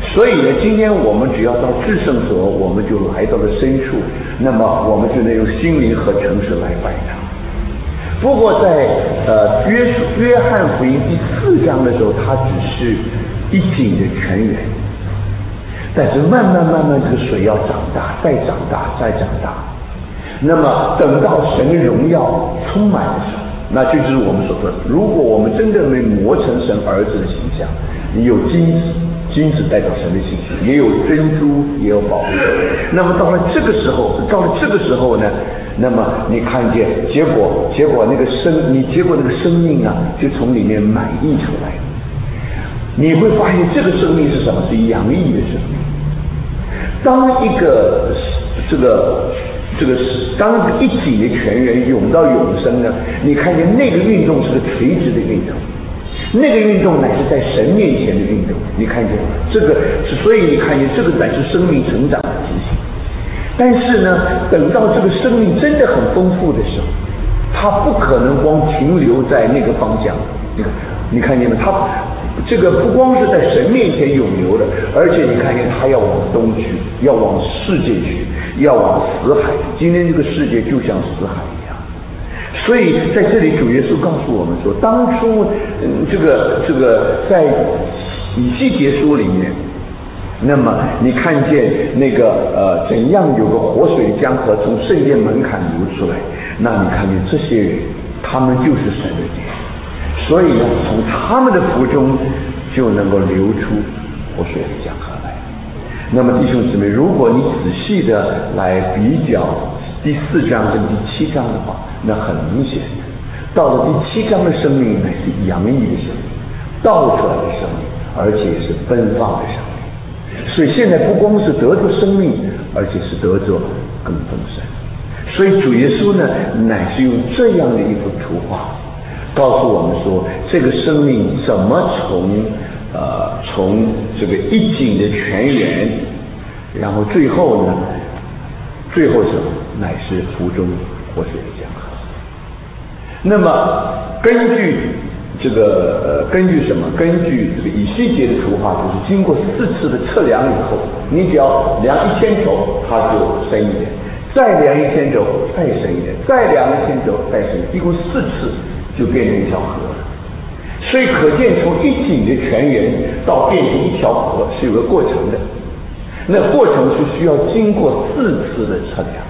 所以呢，今天我们只要到至圣所，我们就来到了深处，那么我们就能用心灵和诚实来拜他。不过在呃约约翰福音第四章的时候，它只是一井的泉源，但是慢慢慢慢这个水要长大，再长大，再长大。那么等到神的荣耀充满的时候，那这就是我们所说的，如果我们真的能磨成神儿子的形象，你有金子，金子代表神的信息，也有珍珠，也有宝贝。那么到了这个时候，到了这个时候呢，那么你看见结果，结果那个生，你结果那个生命啊，就从里面满溢出来。你会发现这个生命是什么？是洋溢的生命。当一个这个这个当一井的泉源涌到永生呢，你看见那个运动是个垂直的运动，那个运动乃是在神面前的运动。你看见这个，所以你看见这个乃是生命成长的执行。但是呢，等到这个生命真的很丰富的时候，它不可能光停留在那个方向。你看，你看见吗？它这个不光是在神面前涌流的，而且你看见它要往东去，要往世界去，要往死海。今天这个世界就像死海一样。所以在这里主耶稣告诉我们说，当初、嗯、这个这个在以西结书里面，那么你看见那个呃怎样有个活水江河从圣殿门槛流出来，那你看见这些人，他们就是神的殿，所以呢，从他们的腹中就能够流出活水的江河来。那么弟兄姊妹，如果你仔细的来比较第四章跟第七章的话，那很明显，到了第七章的生命乃是洋溢的生命，倒出来的生命，而且是奔放的生命。所以现在不光是得着生命，而且是得着更丰盛。所以主耶稣呢，乃是用这样的一幅图画，告诉我们说，这个生命怎么从呃从这个一井的泉源，然后最后呢，最后是乃是腹中活水的江河。那么根据这个呃，根据什么？根据这个以西结的图画，就是经过四次的测量以后，你只要量一千肘，它就深一点；再量一千肘，再深一点；再量一千肘，再深一点，一共四次就变成一条河了。所以可见，从一井的泉源到变成一条河是有个过程的，那过程是需要经过四次的测量。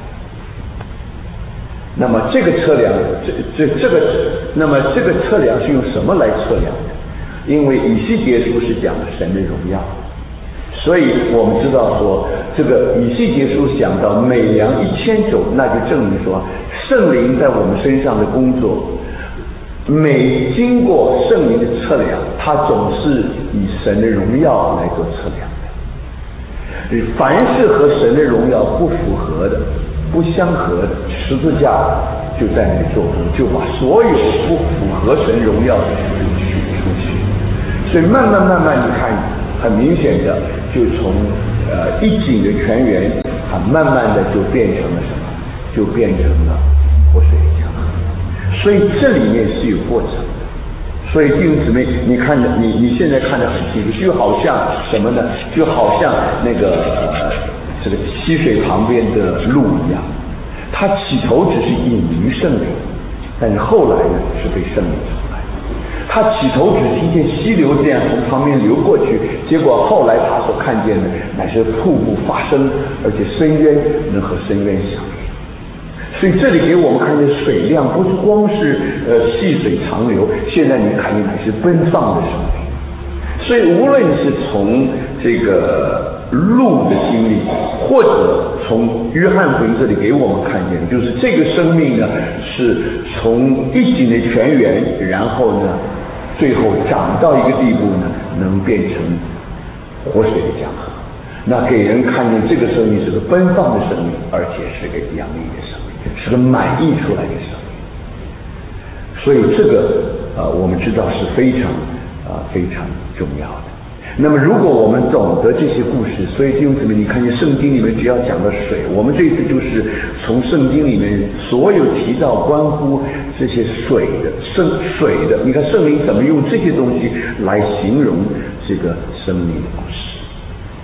那么这个测量，这这这个，那么这个测量是用什么来测量的？因为以西结书是讲神的荣耀，所以我们知道说，这个以西结书讲到每量一千肘，那就证明说圣灵在我们身上的工作，每经过圣灵的测量，它总是以神的荣耀来做测量的。凡是和神的荣耀不符合的，不相合的，十字架就在那里做工，就把所有不符合神荣耀的就取出去。所以慢慢慢慢，你看，很明显的，就从呃一井的泉源，啊，慢慢的就变成了什么？就变成了活水江河。所以这里面是有过程的。所以弟兄姊妹，你看着你你现在看得很清楚，就好像什么呢？就好像那个。呃这个溪水旁边的路一样，它起头只是隐于圣灵，但是后来呢是被圣灵出来。他起头只听见溪流这样从旁边流过去，结果后来他所看见的乃是瀑布发生，而且深渊能和深渊相遇。所以这里给我们看见水量不是光是呃细水长流，现在你看见乃是奔放的生命。所以无论是从这个路的经历，或者从约翰福音这里给我们看见，就是这个生命呢，是从一井的泉源，然后呢，最后长到一个地步呢，能变成活水的江河。那给人看见这个生命是个奔放的生命，而且是个洋溢的生命，是个满溢出来的生命。所以这个呃，我们知道是非常啊、呃、非常重要的。那么如果我们懂得这些故事，所以弟兄姊妹，你看见圣经里面只要讲到水，我们这一次就是从圣经里面所有提到关乎这些水的圣水的，你看圣灵怎么用这些东西来形容这个生命的故事。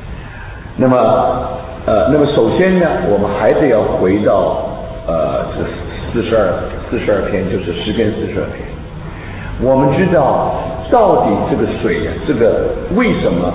那么呃，那么首先呢，我们还是要回到呃这四十二四十二篇，就是诗篇四十二篇。我们知道到底这个水呀、啊，这个为什么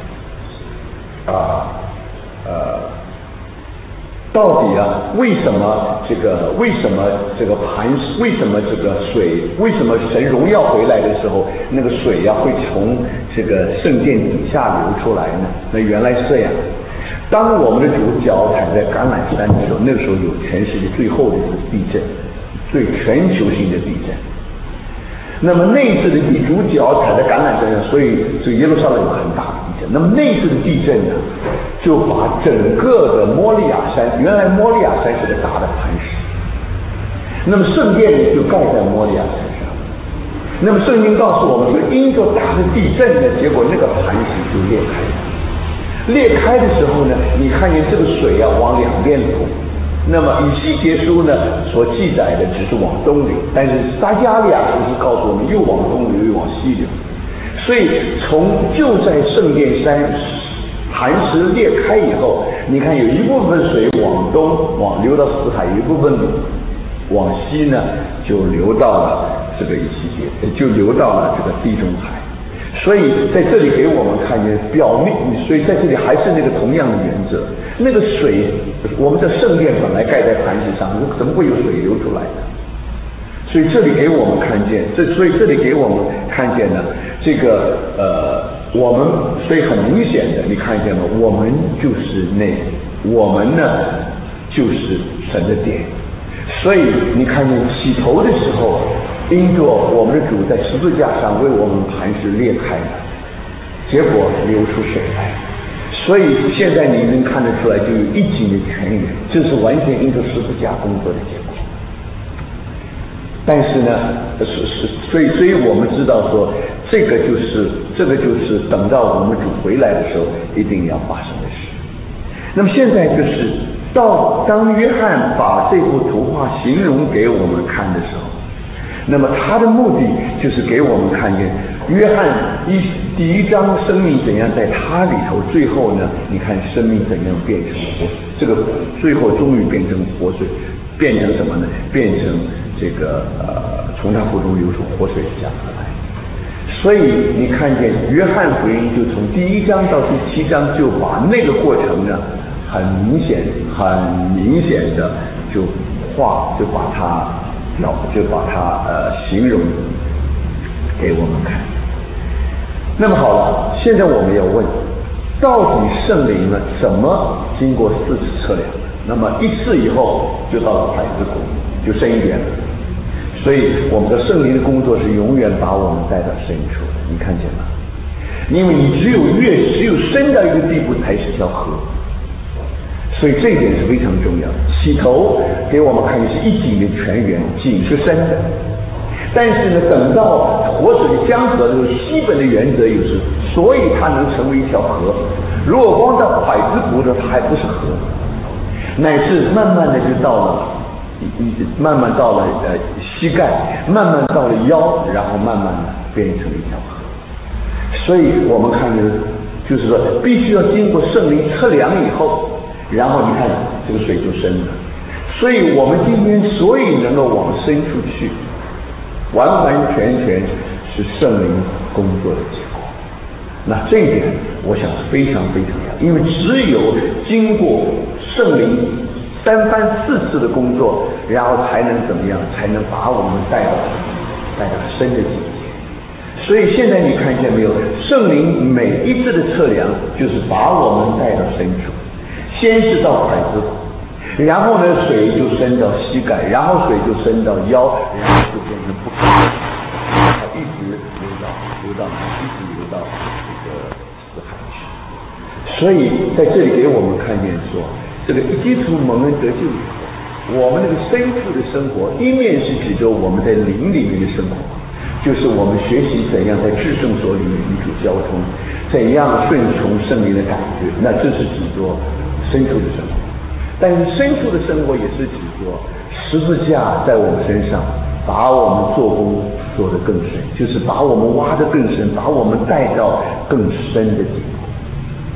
啊呃，到底啊为什么这个为什么这个磐石为什么这个水为什么神荣耀回来的时候，那个水呀、啊、会从这个圣殿底下流出来呢？那原来是这样。当我们的主脚踩在橄榄山的时候，那个时候有全世界最后的一次地震，最全球性的地震。那么那一次的地主脚踩在橄榄山上，所以所以耶路撒冷有很大的地震。那么那一次的地震呢，就把整个的摩利亚山，原来摩利亚山是个大的磐石，那么圣殿呢就盖在摩利亚山上。那么圣经告诉我们说，因着大的地震呢，结果那个磐石就裂开了。裂开的时候呢，你看见这个水啊往两边流。那么以西结书呢所记载的只是往东流，但是撒迦利亚书是告诉我们又往东流又往西流。所以从就在圣殿山磐石裂开以后，你看有一部分水往东往流到死海，有一部分往西呢就流到了这个以西结，就流到了这个地中海。所以在这里给我们看见表面，所以在这里还是那个同样的原则。那个水，我们的圣殿本来盖在磐石上，怎么会有水流出来呢？所以这里给我们看见，这所以这里给我们看见呢，这个呃，我们所以很明显的，你看见吗？我们就是那，我们呢就是神的殿。所以你看见起头的时候，因着我们的主在十字架上为我们磐石裂开了，结果流出水来。所以现在你能看得出来，就有一井的泉源，这是完全因着十字架工作的结果。但是呢，是是，所以所以我们知道说，这个就是这个就是等到我们主回来的时候一定要发生的事。那么现在就是到当约翰把这幅图画形容给我们看的时候，那么他的目的就是给我们看见约翰一第一章生命怎样在他里头，最后呢，你看生命怎样变成活，这个最后终于变成活水，变成什么呢？变成这个呃，从他腹中流出活水降下来。所以你看见约翰福音就从第一章到第七章就把那个过程呢，很明显、很明显的就画，就把它表，就把它呃形容给我们看。那么好了，现在我们要问，到底圣灵呢怎么经过四次测量？那么一次以后就到了百子谷，就深一点了。所以我们的圣灵的工作是永远把我们带到深处的，你看见吗？因为你只有越只有深到一个地步才是条河，所以这一点是非常重要的。起头给我们看见是一井的泉源，井是深的，但是呢，等到活水江河的时候，基本的原则有是，所以它能成为一条河。如果光到百子谷的，它还不是河，乃是慢慢的就到了。慢慢到了呃膝盖，慢慢到了腰，然后慢慢的变成一条河。所以我们看见，就是说，必须要经过圣灵测量以后，然后你看这个水就深了。所以我们今天所以能够往深处去，完完全全是圣灵工作的结果。那这一点，我想是非常非常重要，因为只有经过圣灵三番四次的工作，然后才能怎么样？才能把我们带到带到深的境界。所以现在你看见没有？圣灵每一次的测量，就是把我们带到深处。先是到百子谷，然后呢，水就升到膝盖，然后水就升到腰，然后就变成不可能，一直流到流到一直流到这个死海去。所以在这里给我们看见说。这个基督蒙恩得救以后，我们那个深处的生活，一面是指着我们在灵里面的生活，就是我们学习怎样在至圣所里面与主交通，怎样顺从圣灵的感觉，那这是指着深处的生活。但是深处的生活也是指着十字架在我们身上，把我们做工做得更深，就是把我们挖得更深，把我们带到更深的地步。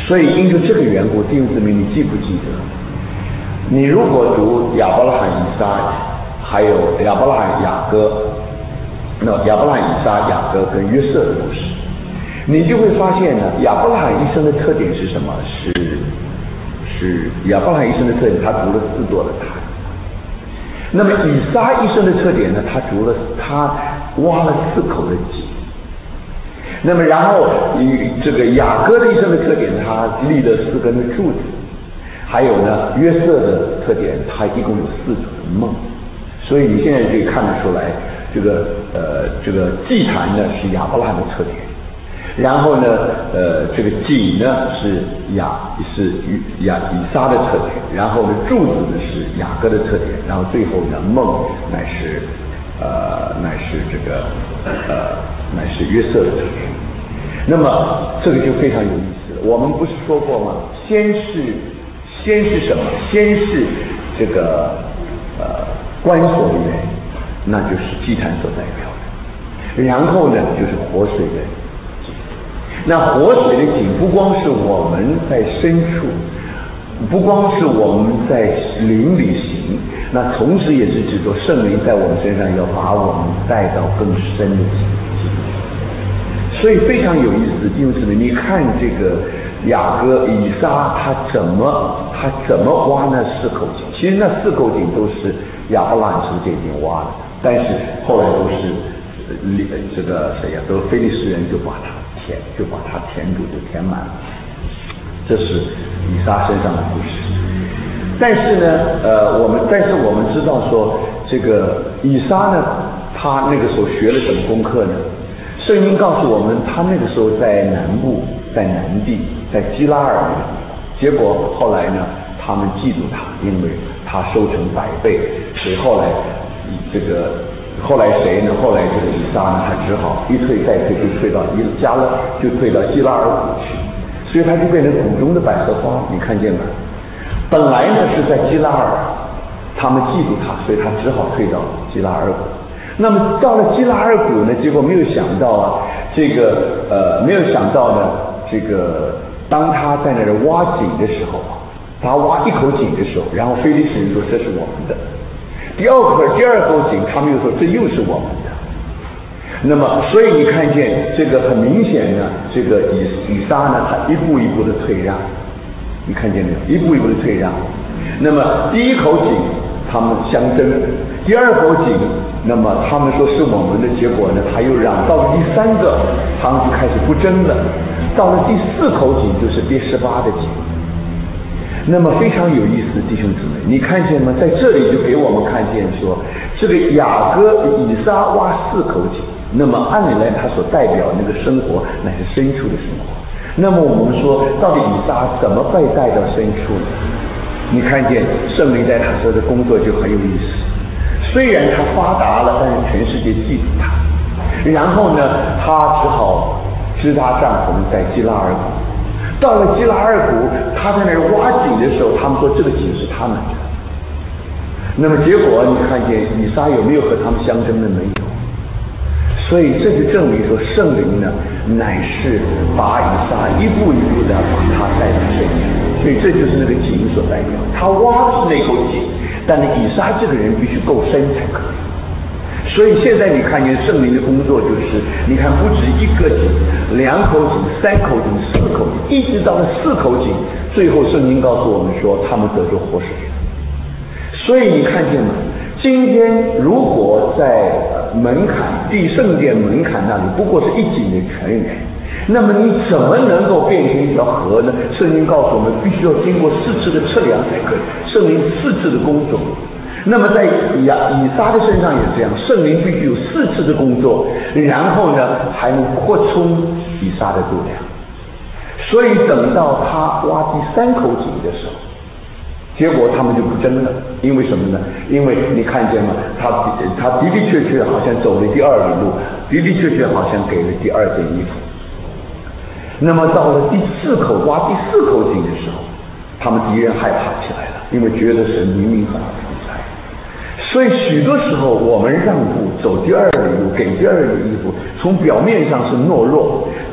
所以因着这个缘故，弟兄姊妹，你记不记得？你如果读亚伯拉罕、以撒，还有亚伯拉罕、雅各，那亚伯拉罕、以撒、雅各跟约瑟的故事，你就会发现呢，亚伯拉罕一生的特点是什么？是是亚伯拉罕一生的特点，他筑了四座的坛。那么以撒一生的特点呢，他筑了他挖了四口的井。那么然后以这个雅各的一生的特点，他立了四根的柱子。还有呢，约瑟的特点，他一共有四组的梦。所以你现在可以看得出来，这个呃这个祭坛呢是亚伯拉罕的特点，然后呢呃这个井呢是雅是雅以撒的特点，然后呢柱子呢是雅各的特点，然后最后呢梦乃是呃乃是这个呃乃是约瑟的特点。那么这个就非常有意思了。我们不是说过吗？先是先是什么？先是这个呃关锁的原因，那就是祭坛所代表的。然后呢，就是活水的井。那活水的井不光是我们在深处，不光是我们在灵里行，那同时也是指着圣灵在我们身上要把我们带到更深的境界。所以非常有意思，弟兄姊妹，你看这个雅各、以撒，他怎么他怎么挖那四口井？其实那四口井都是亚伯拉罕从这边挖的，但是后来都是呃这个谁呀、啊？都是非利士人就把它填，就把它填住，就填满了。这是以撒身上的故事。但是呢，呃，我们但是我们知道说，这个以撒呢，他那个时候学了什么功课呢？圣经告诉我们，他那个时候在南部，在南地，在基拉尔那个地方。结果后来呢，他们嫉妒他，因为他收成百倍，所以后来这个后来谁呢？后来这个以撒呢，他只好一退再退，就退到伊加勒，就退到基拉尔谷去，所以他就变成谷中的百合花。你看见吗？本来呢是在基拉尔，他们嫉妒他，所以他只好退到基拉尔谷。那么到了基拉尔谷呢，结果没有想到啊，这个呃没有想到呢，这个当他在那儿挖井的时候，他挖一口井的时候，然后非利士人说这是我们的。第二口第二口井，他们又说这又是我们的。那么所以你看见这个很明显呢，这个以以撒呢，他一步一步的退让，你看见没有？一步一步的退让。那么第一口井他们相争，第二口井，那么他们说是我们的，结果呢他又让，到了第三个他们就开始不争了，到了第四口井就是第十八的井。那么非常有意思，弟兄姊妹，你看见吗？在这里就给我们看见说，这个雅各以撒挖四口井，那么按理来他所代表那个生活乃是深处的生活。那么我们说，到底以撒怎么被带到深处呢？你看见圣灵在他说的工作就很有意思。虽然他发达了，但是全世界嫉妒他。然后呢，他只好支搭帐篷在基拉尔谷。到了基拉尔谷，他在那儿挖井的时候，他们说这个井是他们的。那么结果你看见以撒有没有和他们相争的？没有。所以这就证明说，圣灵呢，乃是把以撒一步一步的把他带到深处。所以这就是那个井所代表。他挖的是那口井，但是以撒这个人必须够深才可以。所以现在你看见圣灵的工作就是，你看不止一个井、两口井、三口井、四口井，一直到了四口井，最后圣经告诉我们说，他们得着活水。所以你看见吗？今天如果在门槛地圣殿门槛那里不过是一井的泉源，那么你怎么能够变成一条河呢？圣经告诉我们，必须要经过四次的测量才可以，圣灵四次的工作。那么在以以撒的身上也是这样，圣灵必须有四次的工作，然后呢还能扩充以撒的度量。所以等到他挖第三口井的时候，结果他们就不争了，因为什么呢？因为你看见吗？他他的的确确好像走了第二里路，的的确确好像给了第二件衣服。那么到了第四口挖第四口井的时候，他们敌人害怕起来了，因为觉得神明明和他同在。所以许多时候我们让步走第二里路，给第二里衣服，从表面上是懦弱，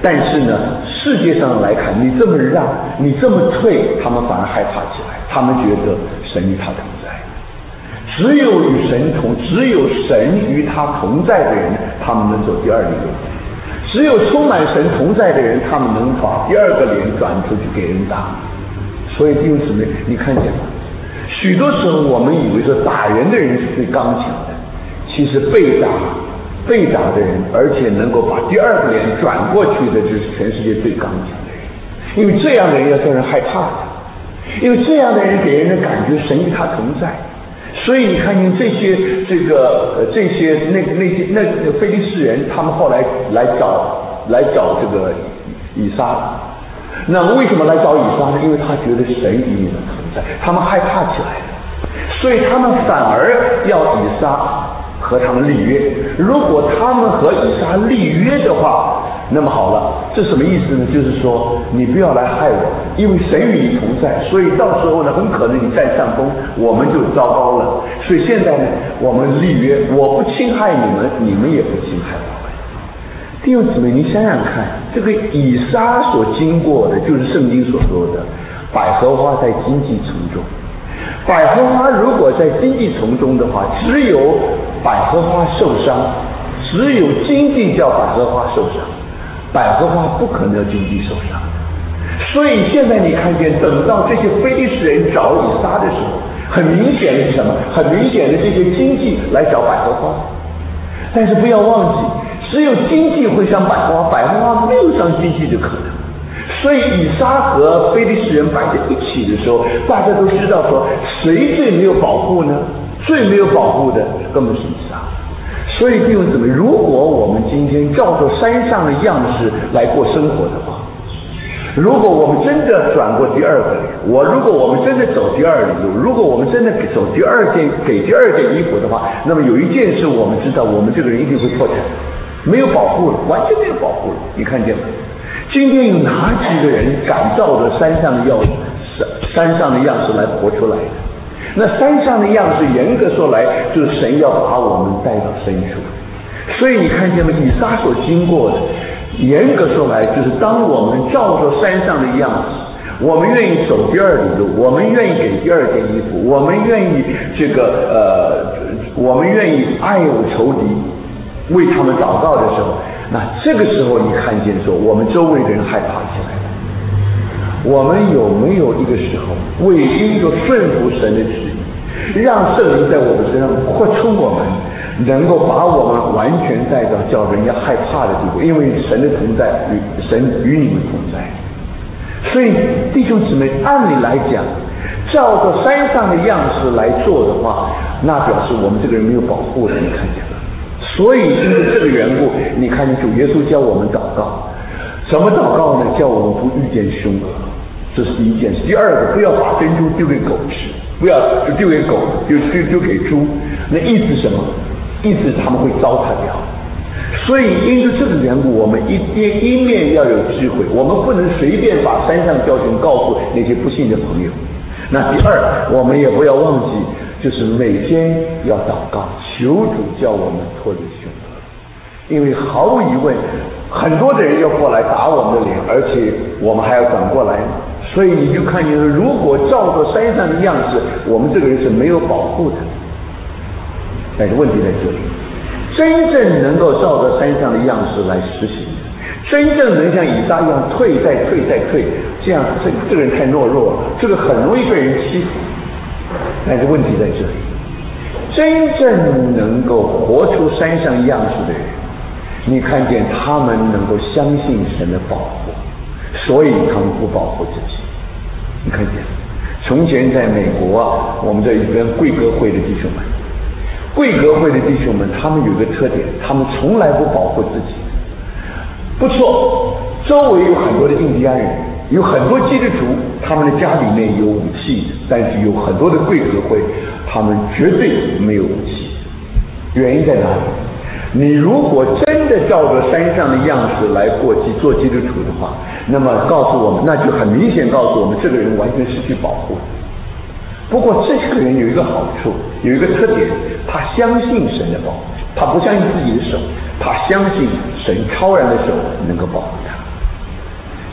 但是呢，世界上来看，你这么让，你这么退，他们反而害怕起来，他们觉得神与他同在。只有与神同，只有神与他同在的人，他们能走第二里路。只有充满神同在的人，他们能把第二个脸转出去给人打。所以弟兄姊妹，你看见吗？许多时候我们以为说打人的人是最刚强的，其实被打被打的人，而且能够把第二个脸转过去的，就是全世界最刚强的人。因为这样的人要叫人害怕的，因为这样的人给人的感觉神与他同在。所以你看见这些这个呃这些那那些那个非利士人，他们后来来找来找这个以撒。那为什么来找以撒呢？因为他觉得神与你们同在，他们害怕起来了，所以他们反而要以撒和他们立约。如果他们和以撒立约的话，那么好了，这什么意思呢？就是说你不要来害我，因为神与你同在，所以到时候呢，很可能你占上风，我们就糟糕了。所以现在呢，我们立约，我不侵害你们，你们也不侵害我。弟兄姊妹，你想想看，这个以撒所经过的，就是圣经所说的百合花在荆棘丛中。百合花如果在荆棘丛中的话，只有百合花受伤，只有荆棘叫百合花受伤，百合花不可能荆棘受伤。所以现在你看见，等到这些非利士人找以撒的时候，很明显的是什么？很明显的这些荆棘来找百合花。但是不要忘记，只有荆棘会伤百合花，百合花没有伤荆棘的可能。所以以撒和非利士人摆在一起的时候，大家都知道说，谁最没有保护呢？最没有保护的根本是以撒。所以弟兄姊妹，如果我们今天照着山上的样式来过生活的话，如果我们真的转过第二个脸，我如果我们真的走第二里路，如果我们真的走第二件给第二件衣服的话，那么有一件事我们知道，我们这个人一定会破产，没有保护了，完全没有保护了。你看见吗？今天有哪几个人敢照着山上的样子山上的样式来活出来的？那山上的样式严格说来，就是神要把我们带到深处。所以你看见吗？以撒所经过的，严格说来，就是当我们照着山上的样子，我们愿意走第二里路，我们愿意给第二件衣服，我们愿意这个呃，我们愿意爱有仇敌，为他们祷告的时候，那这个时候你看见说，我们周围的人害怕起来了。我们有没有一个时候为因着顺服神的旨意，让圣灵在我们身上扩充我们，能够把我们完全带到叫人家害怕的地步？因为神的同在，与神与你们同在。所以弟兄姊妹，按理来讲，照着山上的样式来做的话，那表示我们这个人没有保护的，你看见了。所以因为这个缘故，你看见主耶稣教我们祷告，什么祷告呢？叫我们不遇见凶恶，这是第一件事。第二个，不要把珍珠丢给狗吃，不要丢给狗，丢丢丢给猪。那意思什么？意思他们会糟蹋掉。所以因着这个缘故，我们一边一面要有智慧，我们不能随便把山上教训告诉那些不信的朋友。那第二，我们也不要忘记，就是每天要祷告，求主叫我们脱离凶恶。因为毫无疑问，很多的人要过来打我们的脸，而且我们还要转过来。所以你就看见，如果照着山上的样式，我们这个人是没有保护的。但是问题在这里，真正能够照着山上的样式来实行，真正能像以撒一样退再退再退，这样这这个人太懦弱了，这个很容易被人欺负。但是问题在这里，真正能够活出山上样式的人，你看见他们能够相信神的保护，所以他们不保护自己。你看见从前在美国，我们这一边贵格会的弟兄们，贵格会的弟兄们，他们有一个特点，他们从来不保护自己。不错，周围有很多的印第安人，有很多基督徒，他们的家里面有武器，但是有很多的贵格会，他们绝对没有武器。原因在哪里？你如果真的照着山上的样式来过基做基督徒的话，那么告诉我们，那就很明显告诉我们，这个人完全失去保护。不过这个人有一个好处，有一个特点，他相信神的保护，他不相信自己的手，他相信神超然的手能够保护他。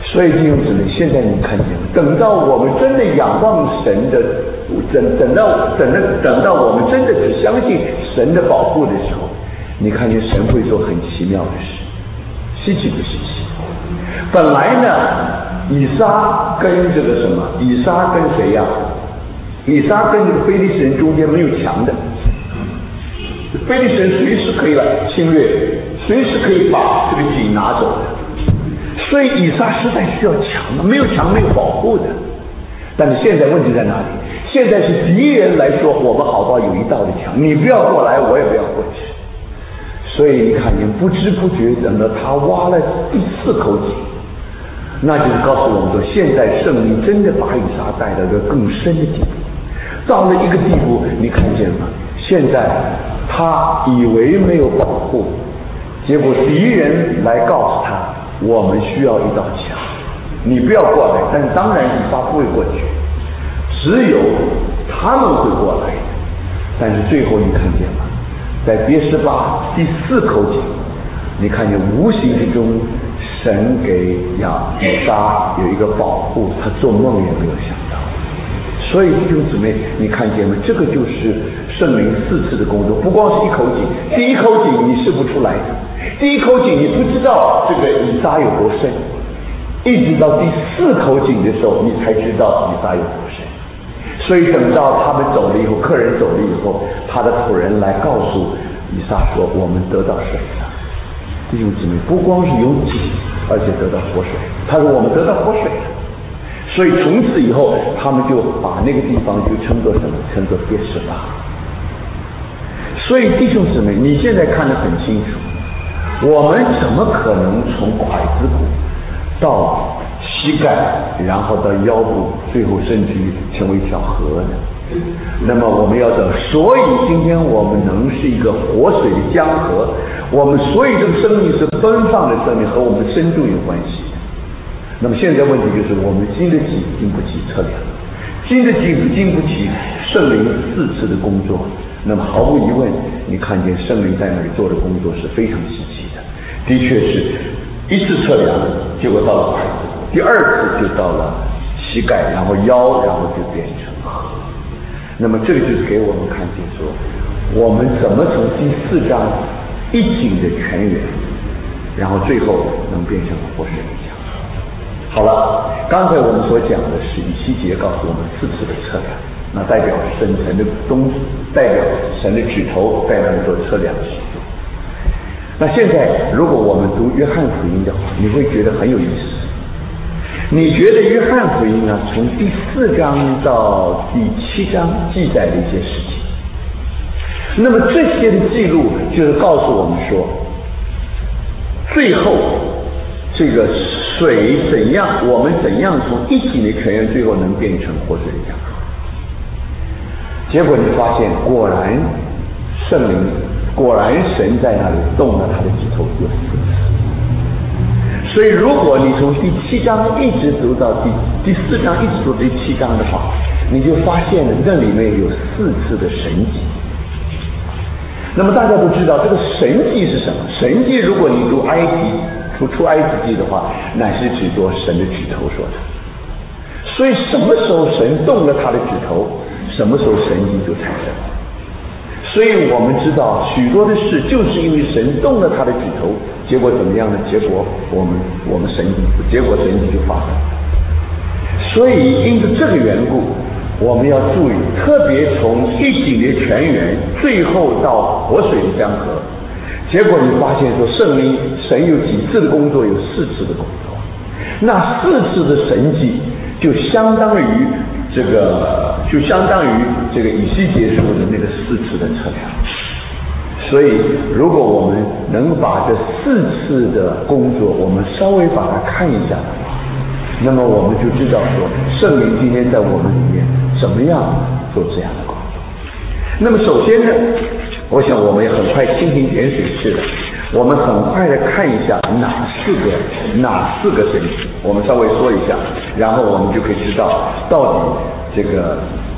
所以弟兄姊妹，现在你看见了，等到我们真的仰望神的，等等到等到等到我们真的只相信神的保护的时候，你看见神会做很奇妙的事，稀奇不稀奇？本来呢，以撒跟这个什么，以撒跟谁呀？以撒跟这个非利士人中间没有墙的，非利士人随时可以来侵略，随时可以把这个井拿走的。所以以撒实在需要墙，没有墙没有保护的。但是现在问题在哪里？现在是敌人来说，我们好不好有一道的墙，你不要过来，我也不要过去。所以你看见不知不觉等到他挖了第四口井，那就是告诉我们说，现在圣灵真的把以撒带到一个更深的地步，到了一个地步，你看见吗？现在他以为没有保护，结果敌人来告诉他，我们需要一道墙，你不要过来。但是当然以撒不会过去，只有他们会过来。但是最后你看见吗？在别是巴第四口井，你看见无形之中神给亚以撒有一个保护，他做梦也没有想到。所以弟兄姊妹，你看见吗？这个就是圣灵四次的工作，不光是一口井，第一口井你试不出来的，第一口井你不知道这个以撒有多深，一直到第四口井的时候，你才知道以撒有多深。所以等到他们走了以后，客人走了以后，他的仆人来告诉以撒说，我们得到水了。弟兄姊妹，不光是有井，而且得到活水。他说我们得到活水了。所以从此以后，他们就把那个地方就称作什么？称作别是巴。所以弟兄姊妹，你现在看得很清楚，我们怎么可能从拐子骨到膝盖，然后到腰部，最后甚至于成为一条河呢？那么我们要知道，所以今天我们能是一个活水的江河，我们所以这个生命是奔放的生命，和我们深度有关系。那么现在问题就是，我们经得起经不起测量，经得起经不起圣灵四次的工作。那么毫无疑问，你看见圣灵在那里做的工作是非常稀奇的，的确是一次测量，结果到了拐子骨，第二次就到了膝盖，然后腰，然后就变成河。那么这个就是给我们看见说，我们怎么从第四章一井的泉源，然后最后能变成活水的江。好了，刚才我们所讲的是以西结告诉我们四次的测量，那代表神神的东，代表神的指头在那里做测量的时候。那现在如果我们读约翰福音的话，你会觉得很有意思。你觉得约翰福音啊，从第四章到第七章记载了一些事情，那么这些的记录就是告诉我们说，最后这个水怎样，我们怎样从一井的泉源最后能变成活水的江河。结果你发现，果然圣灵，果然神在那里动了他的指头有四次。所以如果你从第七章一直读到第第四章一直读第七章的话，你就发现了这里面有四次的神迹。那么大家都知道这个神迹是什么？神迹如果你读埃及出出埃及记的话，乃是指着神的指头说的。所以什么时候神动了他的指头，什么时候神迹就产生了。所以我们知道许多的事就是因为神动了他的指头，结果怎么样呢？结果我们我们神迹，结果神迹就发生了。所以因此这个缘故，我们要注意，特别从一井的泉源最后到活水的江河，结果你发现说圣灵神有几次的工作？有四次的工作。那四次的神迹就相当于这个就相当于这个以西结说的那个四次的测量。所以如果我们能把这四次的工作我们稍微把它看一下的话，那么我们就知道说圣灵今天在我们里面怎么样做这样的工作。那么首先呢，我想我们也很快蜻蜓点水似的，我们很快的看一下哪四个哪四个神迹，我们稍微说一下，然后我们就可以知道到底这个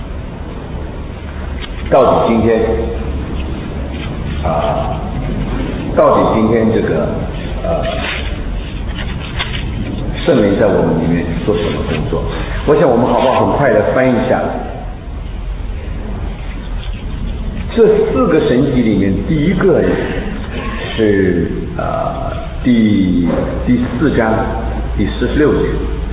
到底今天啊，到底今天这个呃圣灵在我们里面做什么工作。我想我们好不好很快的翻译下来。这四个神迹里面，第一个是呃第第四章第四十六节，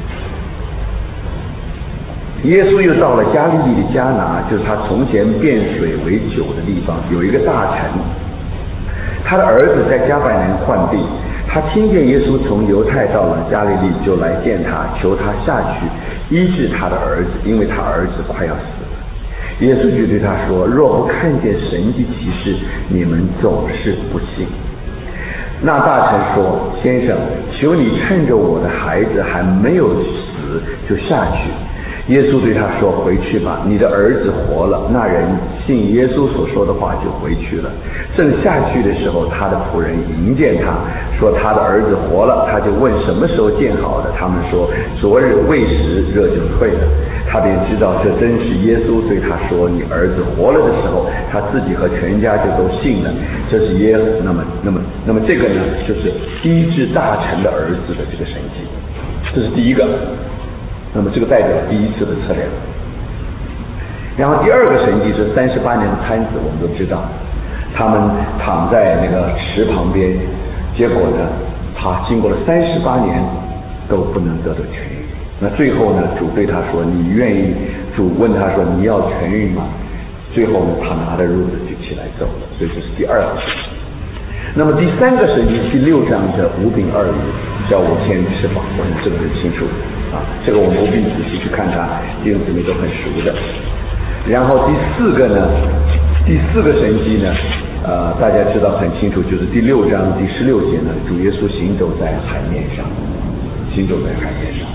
耶稣又到了加利利的迦拿，就是他从前变水为酒的地方，有一个大臣，他的儿子在加百农患病，他听见耶稣从犹太到了加利利，就来见他，求他下去医治他的儿子，因为他儿子快要死了。耶稣就对他说：若不看见神迹奇事，你们总是不信。那大臣说：先生，求你趁着我的孩子还没有死就下去。耶稣对他说：回去吧，你的儿子活了。那人信耶稣所说的话，就回去了。正下去的时候，他的仆人迎见他，说他的儿子活了。他就问什么时候见好的，他们说昨日未时，热就退了。他便知道这真是耶稣对他说你儿子活了的时候，他自己和全家就都信了。这是耶那么那么那么这个呢，就是医治大臣的儿子的这个神迹，这是第一个。那么这个代表第一次的测量。然后第二个神迹是三十八年的瘫子，我们都知道，他们躺在那个池旁边，结果呢，他经过了三十八年都不能得到痊愈。那最后呢，主对他说：你愿意？主问他说：你要痊愈吗？最后呢，他拿着褥子就起来走了。所以这是第二个神迹。那么第三个神迹，第六章的五饼二鱼，叫五千吃饱，我们这个很清楚啊，这个我们不必仔细去看它，弟兄姊妹都很熟的。然后第四个呢，第四个神迹呢，呃，大家知道很清楚，就是第六章第十六节呢，主耶稣行走在海面上，行走在海面上。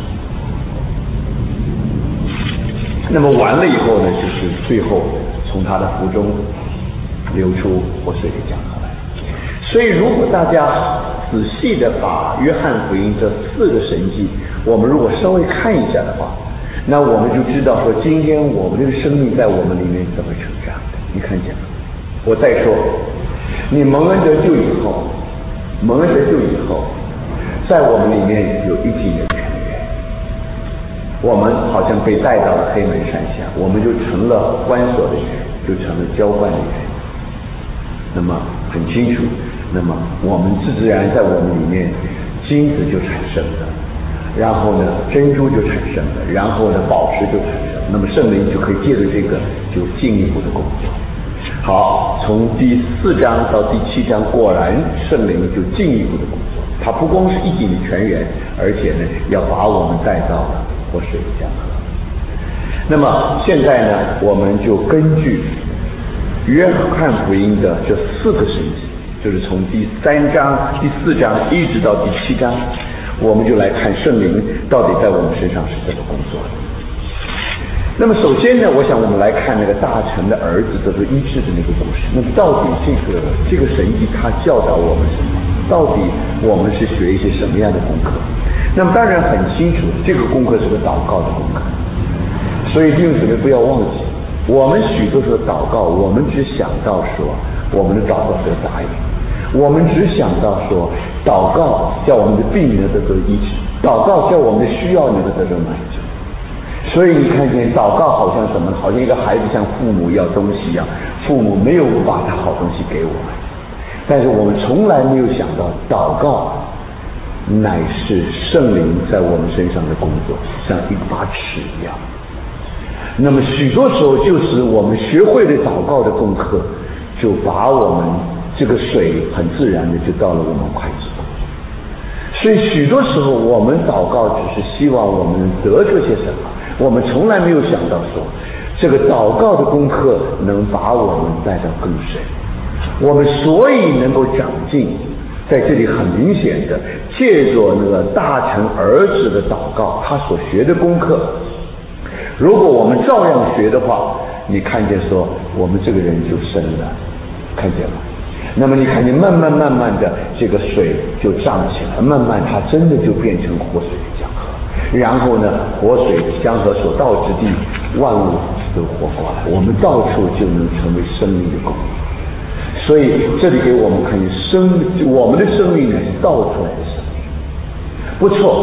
那么完了以后呢，就是最后从他的腹中流出活水的江河来。所以如果大家仔细的把约翰福音这四个神迹，我们如果稍微看一下的话，那我们就知道说，今天我们这个生命在我们里面怎么成长的。你看见了？我再说，你蒙恩得救以后，蒙恩得救以后，在我们里面有一级的成员，我们好像被带到了黑门山下，我们就成了关锁的人，就成了交换的人。那么很清楚，那么我们自自然在我们里面，金子就产生了，然后呢，珍珠就产生了，然后呢，宝石就产生了。那么圣灵就可以借着这个，就进一步的工作。好，从第四章到第七章，果然圣灵就进一步的工作。它不光是一井的泉源，而且呢，要把我们带到了活水的江河。那么现在呢，我们就根据约翰福音的这四个神迹，就是从第三章、第四章一直到第七章，我们就来看圣灵到底在我们身上是怎么工作的。那么首先呢，我想我们来看那个大臣的儿子得到医治的那个故事。那么到底这个这个神迹它教导我们什么？到底我们是学一些什么样的功课？那么当然很清楚，这个功课是个祷告的功课。所以弟兄姊妹不要忘记，我们许多时候祷告，我们只想到说我们的祷告是个答应，我们只想到说祷告叫我们的病能得到医治，祷告叫我们的需要能够得到满足。所以你看见祷告好像什么？好像一个孩子向父母要东西一样，父母没有把他好东西给我们，但是我们从来没有想到祷告乃是圣灵在我们身上的工作，像一把尺一样。那么许多时候就是我们学会了祷告的功课，就把我们这个水很自然的就到了我们筷子。所以许多时候我们祷告只是希望我们得着些什么，我们从来没有想到说这个祷告的功课能把我们带到更深。我们所以能够长进，在这里很明显的借着那个大臣儿子的祷告，他所学的功课，如果我们照样学的话，你看见说我们这个人就深了，看见吗？那么你看见慢慢慢慢的这个水就涨起来，慢慢它真的就变成活水的江河，然后呢，活水江河所到之地，万物都活过来，我们到处就能成为生命的供应。所以这里给我们看见生，我们的生命呢是造出来的生命。不错，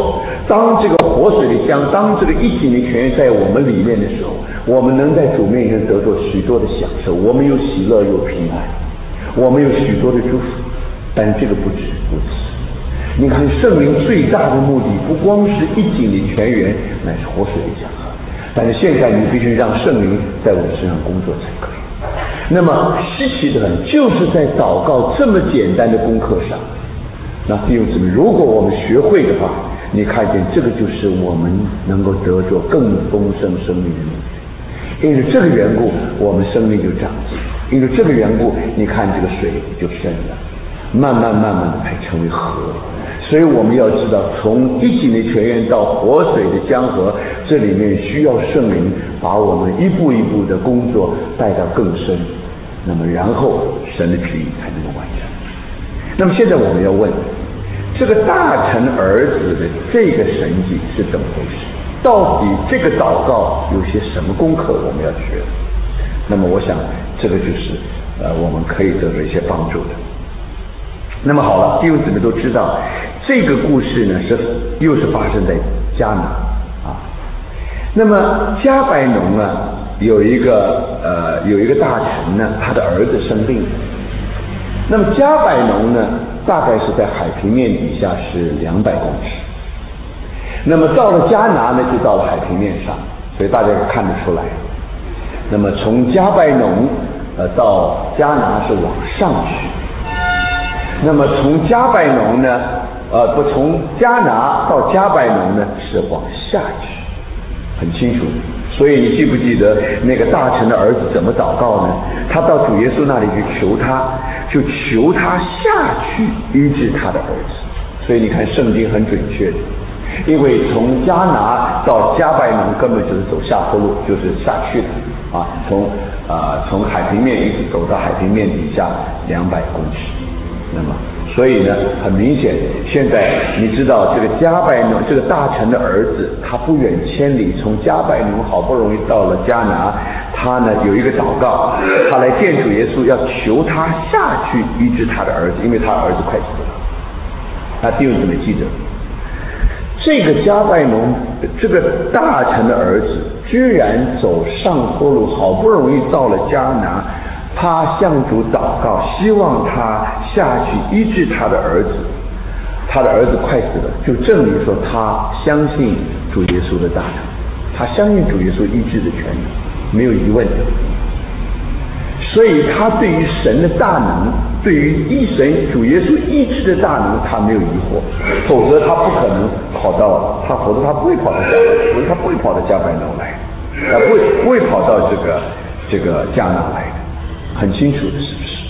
当这个活水的江，当这个一井的泉源在我们里面的时候，我们能在主面前得到许多的享受，我们有喜乐，有平安，我们有许多的祝福。但这个不止如此，你看圣灵最大的目的不光是一井的泉源，乃是活水的江河。但是现在你必须让圣灵在我身上工作才可以。那么稀奇的很，就是在祷告这么简单的功课上，那弟兄姊妹，如果我们学会的话，你看见这个就是我们能够得着更丰盛生命的目的。因为这个缘故，我们生命就长进；因为这个缘故，你看这个水就深了，慢慢慢慢的才成为河。所以我们要知道，从一井的泉源到活水的江河，这里面需要圣灵把我们一步一步的工作带到更深，那么然后神的旨意才能够完成。那么现在我们要问，这个大臣儿子的这个神迹是怎么回事？到底这个祷告有些什么功课我们要学？那么我想这个就是呃我们可以得到一些帮助的。那么好了，弟兄姊妹都知道，这个故事呢是又是发生在迦南啊。那么迦百农啊有一个呃有一个大臣呢，他的儿子生病了。那么迦百农呢，大概是在海平面底下是两百公尺。那么到了迦拿呢，就到了海平面上，所以大家看得出来。那么从迦百农呃到迦拿是往上去。那么从迦百农呢，呃不从迦拿到迦百农呢是往下去，很清楚。所以你记不记得那个大臣的儿子怎么祷告呢？他到主耶稣那里去求他，就求他下去医治他的儿子。所以你看圣经很准确的，因为从迦拿到迦百农根本就是走下坡路，就是下去的啊，从啊、呃、从海平面一直走到海平面底下两百公尺。那么所以呢，很明显，现在你知道这个迦百农这个大臣的儿子，他不远千里从迦百农好不容易到了迦拿，他呢有一个祷告，他来见主耶稣，要求他下去医治他的儿子，因为他儿子快死了。那弟兄姊妹记得，这个迦百农这个大臣的儿子，居然走上坡路，好不容易到了迦拿，他向主祷告，希望他下去医治他的儿子，他的儿子快死了，就证明说他相信主耶稣的大能，他相信主耶稣医治的权利，没有疑问的。所以他对于神的大能，对于医神主耶稣医治的大能，他没有疑惑，否则他不可能跑到他，否则他不会跑到迦南，否则他不会跑到迦百农来，他不会不会跑到这个这个迦南来的。很清楚的，是不是？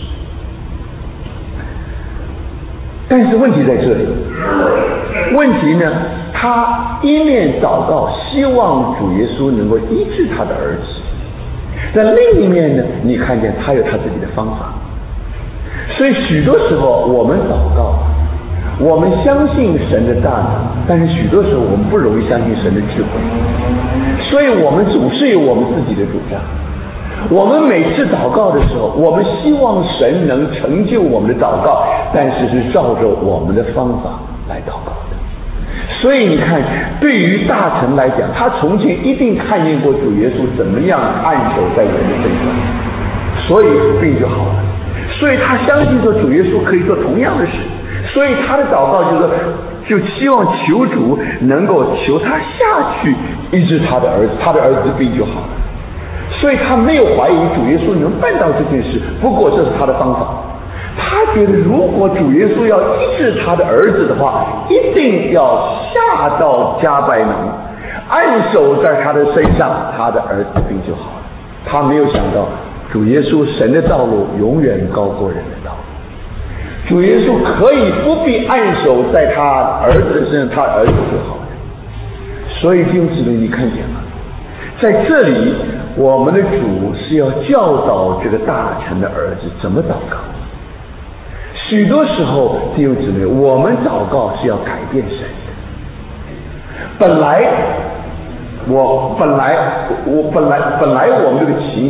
但是问题在这里，问题呢，他一面祷告，希望主耶稣能够医治他的儿子，但另一面呢，你看见他有他自己的方法。所以许多时候我们祷告，我们相信神的大能，但是许多时候我们不容易相信神的智慧，所以我们总是有我们自己的主张。我们每次祷告的时候，我们希望神能成就我们的祷告，但是是照着我们的方法来祷告的。所以你看，对于大臣来讲，他从前一定看见过主耶稣怎么样按手在人的身上，所以病就好了。所以他相信说主耶稣可以做同样的事，所以他的祷告就是说，就希望求主能够求他下去医治他的儿子，他的儿子病就好了。所以他没有怀疑主耶稣能办到这件事，不过这是他的方法。他觉得如果主耶稣要医治他的儿子的话，一定要下到迦百农，按手在他的身上，他的儿子病就好了。他没有想到主耶稣神的道路永远高过人的道路，主耶稣可以不必按手在他儿子身上，他儿子就好了。所以弟兄姊妹，你看见吗？在这里我们的主是要教导这个大臣的儿子怎么祷告。许多时候弟兄姊妹，我们祷告是要改变神的。本来我本来我本来本来我们这个情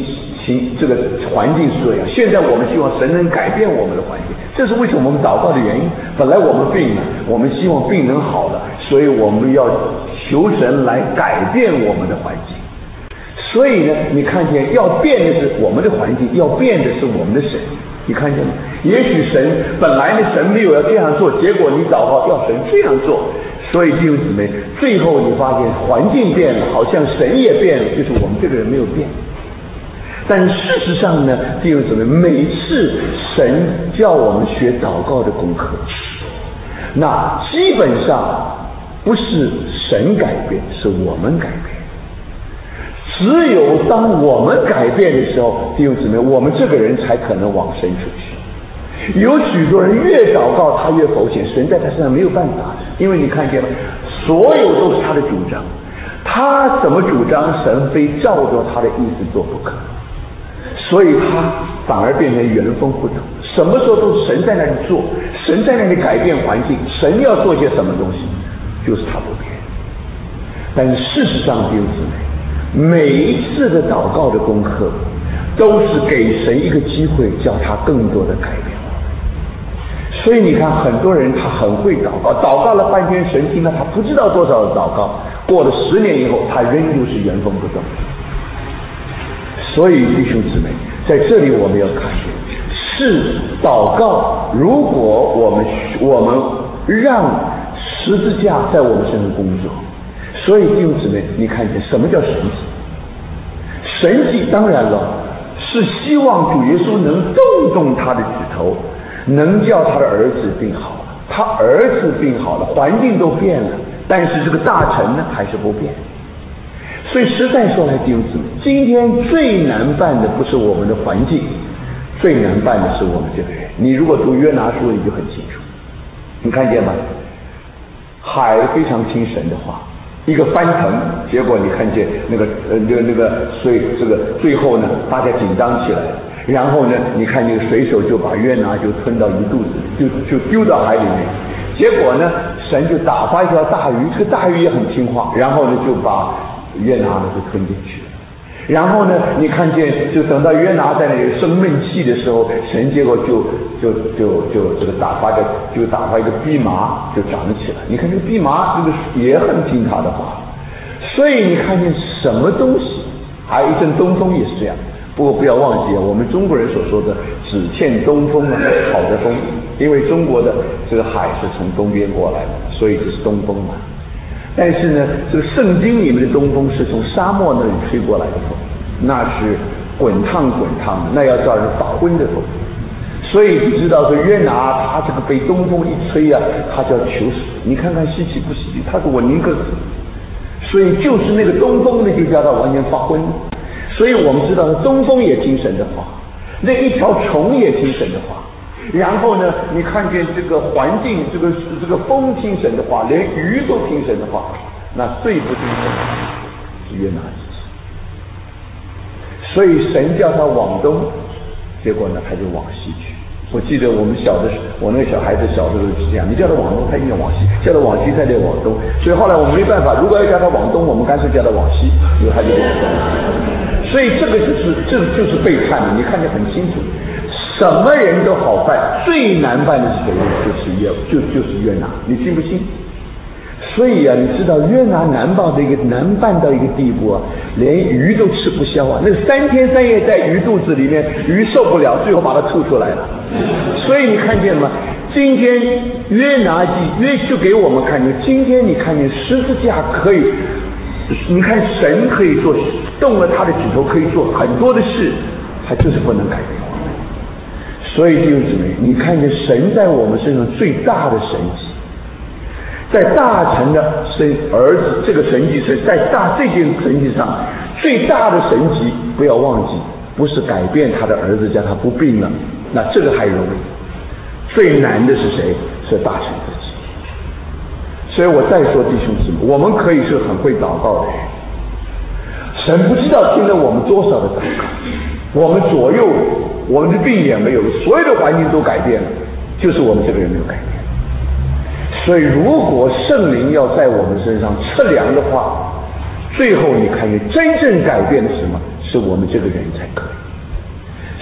行这个环境是这样，现在我们希望神能改变我们的环境，这是为什么我们祷告的原因。本来我们病了，我们希望病能好了，所以我们要求神来改变我们的环境。所以呢，你看见要变的是我们的环境，要变的是我们的神，你看见吗？也许神本来呢，神没有要这样做，结果你祷告要神这样做，所以弟兄姊妹，最后你发现环境变了，好像神也变了，就是我们这个人没有变。但事实上呢，弟兄姊妹，每次神叫我们学祷告的功课，那基本上不是神改变，是我们改变。只有当我们改变的时候，弟兄姊妹，我们这个人才可能往神出去。有许多人越祷告他越否显，神在他身上没有办法，因为你看见了，所有都是他的主张，他怎么主张，神非照着他的意思做不可，所以他反而变成原封不动，什么时候都是神在那里做，神在那里改变环境，神要做些什么东西，就是他不变。但是事实上，弟兄姊妹，每一次的祷告的功课都是给神一个机会，叫他更多的改变。所以你看，很多人他很会祷告，祷告了半天，神听了他不知道多少的祷告，过了十年以后，他仍旧是原封不动。所以弟兄姊妹，在这里我们要看见，是祷告，如果我们我们让十字架在我们身上工作，所以弟兄姊妹，你看见什么叫神迹？神迹当然了，是希望主耶稣能动动他的指头，能叫他的儿子病好了。他儿子病好了，环境都变了，但是这个大臣呢还是不变。所以实在说来，弟兄姊妹，今天最难办的不是我们的环境，最难办的是我们这个人。你如果读约拿书，你就很清楚，你看见吗？海非常听神的话，一个翻腾，结果你看见那个呃那个那个水，这个最后呢，大家紧张起来，然后呢，你看那个水手就把约拿就吞到一肚子，就就丢到海里面。结果呢，神就打发一条大鱼，这个大鱼也很听话，然后呢就把约拿呢就吞进去了。然后呢，你看见就等到约拿在那里生闷气的时候，神结果就就就就这个打发个就打发一个蓖麻就长起来。你看这个蓖麻这个也很听他的话，所以你看见什么东西，还有一阵东风也是这样。不过不要忘记啊，我们中国人所说的只欠东风啊，好的风，因为中国的这个海是从东边过来的，所以就是东风嘛。但是呢，这个圣经里面的东风是从沙漠那里吹过来的风，那是滚烫滚烫的，那要叫人发昏的风。所以你知道说约拿他这个被东风一吹啊，他就要求死。你看看稀奇不稀奇？他说我宁可死。所以就是那个东风呢，就叫他完全发昏。所以我们知道东风也听神的话，那一条虫也听神的话。然后呢，你看见这个环境，这个这个风听神的话，连鱼都听神的话，那最不听神的话是约拿自己。所以神叫他往东，结果呢他就往西去。我记得我们小的时候，我那个小孩子小的时候是这样，你叫他往东，他一定要往西；叫他往西，他得往东。所以后来我们没办法，如果要叫他往东，我们干脆叫他往西，因为他就往东。所以这个就是这就是背叛的，你看得很清楚。什么人都好办，最难办的是谁？就是约，就就是约拿，你信不信？所以啊，你知道约拿难办的一个难办到一个地步啊，连鱼都吃不消啊。那个三天三夜在鱼肚子里面，鱼受不了，最后把它吐出来了。所以你看见吗？今天约拿记约就给我们看见，今天你看见十字架可以，你看神可以做，动了他的指头可以做很多的事，他就是不能改变。所以弟兄姊妹，你看见神在我们身上最大的神迹，在大臣的神儿子这个神迹是在大这件神迹上最大的神迹，不要忘记，不是改变他的儿子叫他不病了，那这个还容易，最难的是谁？是大臣自己。所以我再说弟兄姊妹，我们可以是很会祷告的人，神不知道听了我们多少的祷告，我们左右我们的病也没有，所有的环境都改变了，就是我们这个人没有改变。所以如果圣灵要在我们身上测量的话，最后你看见真正改变的是什么？是我们这个人才可以。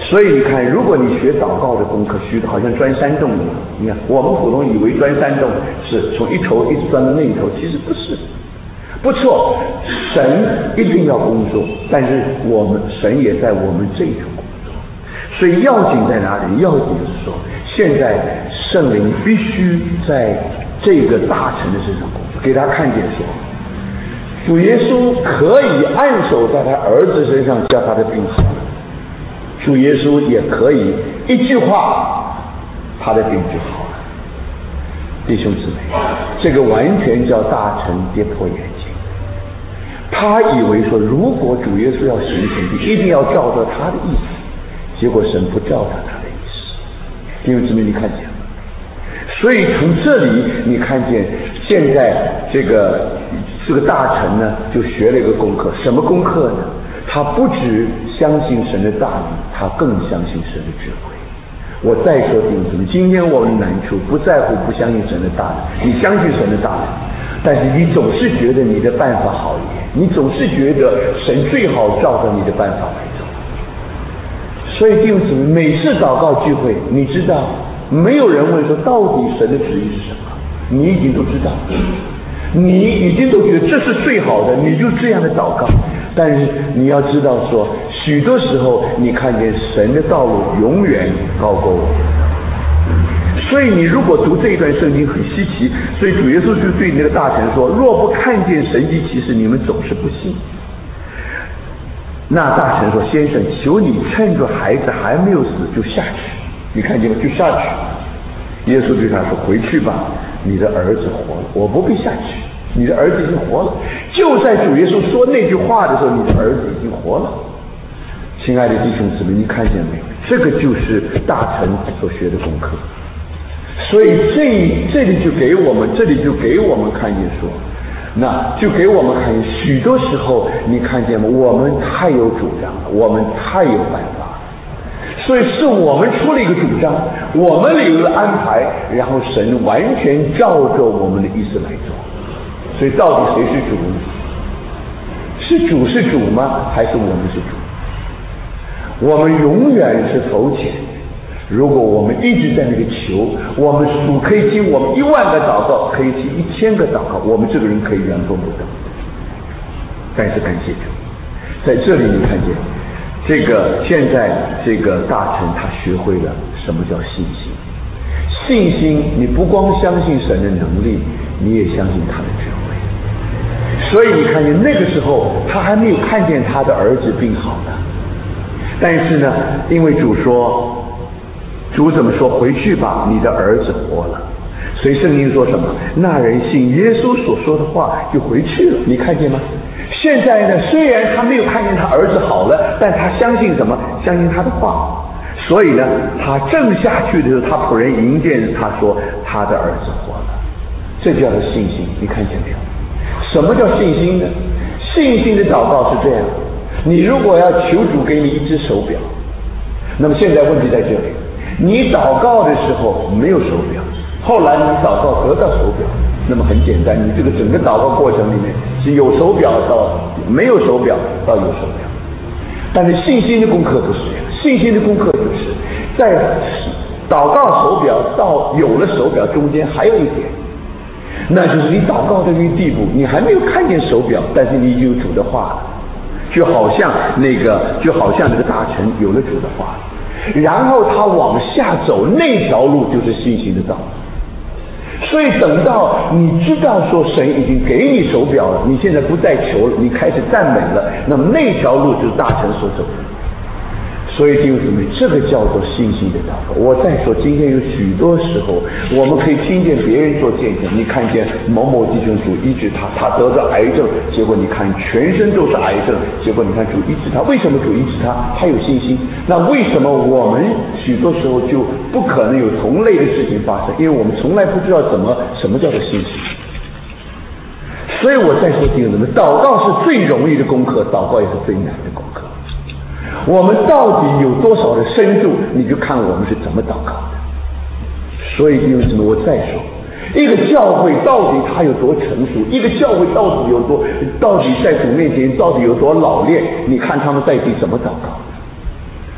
所以你看，如果你学祷告的功课，学的好像钻山洞一样。你看，我们普通以为钻山洞是从一头一直钻到那一头，其实不是。不错，神一定要工作，但是我们神也在我们这一头工作。所以要紧在哪里？要紧就是说，现在圣灵必须在这个大臣的身上工作，给他看见说，主耶稣可以按手在他儿子身上，叫他的病好了。主耶稣也可以一句话，他的病就好了。弟兄姊妹，这个完全叫大臣跌破眼镜。他以为说，如果主耶稣要行神迹，一定要照着他的意思，结果神不照着他的意思。弟兄姊妹，你看见了？所以从这里你看见，现在这个这个大臣呢，就学了一个功课。什么功课呢？他不只相信神的大能，他更相信神的智慧。我再说弟兄姊妹，今天我们的难处不在乎不相信神的大能，你相信神的大能，但是你总是觉得你的办法好一点，你总是觉得神最好照着你的办法来走。所以弟兄姊妹，每次祷告聚会，你知道没有人问说到底神的旨意是什么，你已经都知道，你已经都觉得这是最好的，你就这样的祷告。但是你要知道说，许多时候你看见神的道路永远高过我。所以你如果读这一段圣经很稀奇，所以主耶稣就对那个大臣说，若不看见神迹奇事，你们总是不信。那大臣说，先生，求你趁着孩子还没有死就下去。你看见吗？就下去。耶稣对他说，回去吧，你的儿子活了，我不必下去，你的儿子已经活了。就在主耶稣说那句话的时候，你的儿子已经活了。亲爱的弟兄姊妹，你看见没有？这个就是大臣所学的功课。所以这这里就给我们，这里就给我们看见说，那就给我们看见，许多时候你看见吗？我们太有主张了，我们太有办法了。所以是我们出了一个主张，我们有一个安排，然后神完全照着我们的意思来做。所以到底谁是主呢？是主是主吗？还是我们是主？我们永远是否前。如果我们一直在那个求，我们主可以听我们一万个祷告，可以听一千个祷告，我们这个人可以原封不动。但是感谢主，在这里你看见这个现在这个大臣他学会了什么叫信心。信心你不光相信神的能力，你也相信他的智慧。所以你看见那个时候他还没有看见他的儿子病好呢，但是呢，因为主说，主怎么说？回去吧，你的儿子活了。所以圣经说什么？那人信耶稣所说的话就回去了。你看见吗？现在呢，虽然他没有看见他儿子好了，但他相信什么？相信他的话。所以呢，他正下去的时候，他仆人迎见他说，他的儿子活了。这叫做信心。你看见没有？什么叫信心呢？信心的祷告是这样：你如果要求主给你一只手表，那么现在问题在这里。你祷告的时候没有手表，后来你祷告得到手表，那么很简单，你这个整个祷告过程里面是有手表到没有手表到有手表。但是信心的功课不是这样，信心的功课就是在祷告手表到有了手表中间还有一点，那就是你祷告到这个地步，你还没有看见手表，但是你已经有主的话了，就好像那个就好像那个大臣有了主的话了。然后他往下走，那条路就是信心的道路。所以等到你知道说神已经给你手表了，你现在不再求了，你开始赞美了，那么那条路就是大臣所走的。所以弟兄姊妹，这个叫做信心的祷告。我再说，今天有许多时候我们可以听见别人做见证，你看见某某弟兄主医治他，他得了癌症，结果你看全身都是癌症，结果你看主医治他，为什么主医治他？他有信心。那为什么我们许多时候就不可能有同类的事情发生？因为我们从来不知道怎么什么叫做信心。所以我再说弟兄姊妹，祷告是最容易的功课，祷告也是最难的功课。我们到底有多少的深度，你就看我们是怎么祷告的。所以弟兄姊妹，我再说，一个教会到底它有多成熟，一个教会到底有多，到底在主面前到底有多老练，你看他们在地怎么祷告。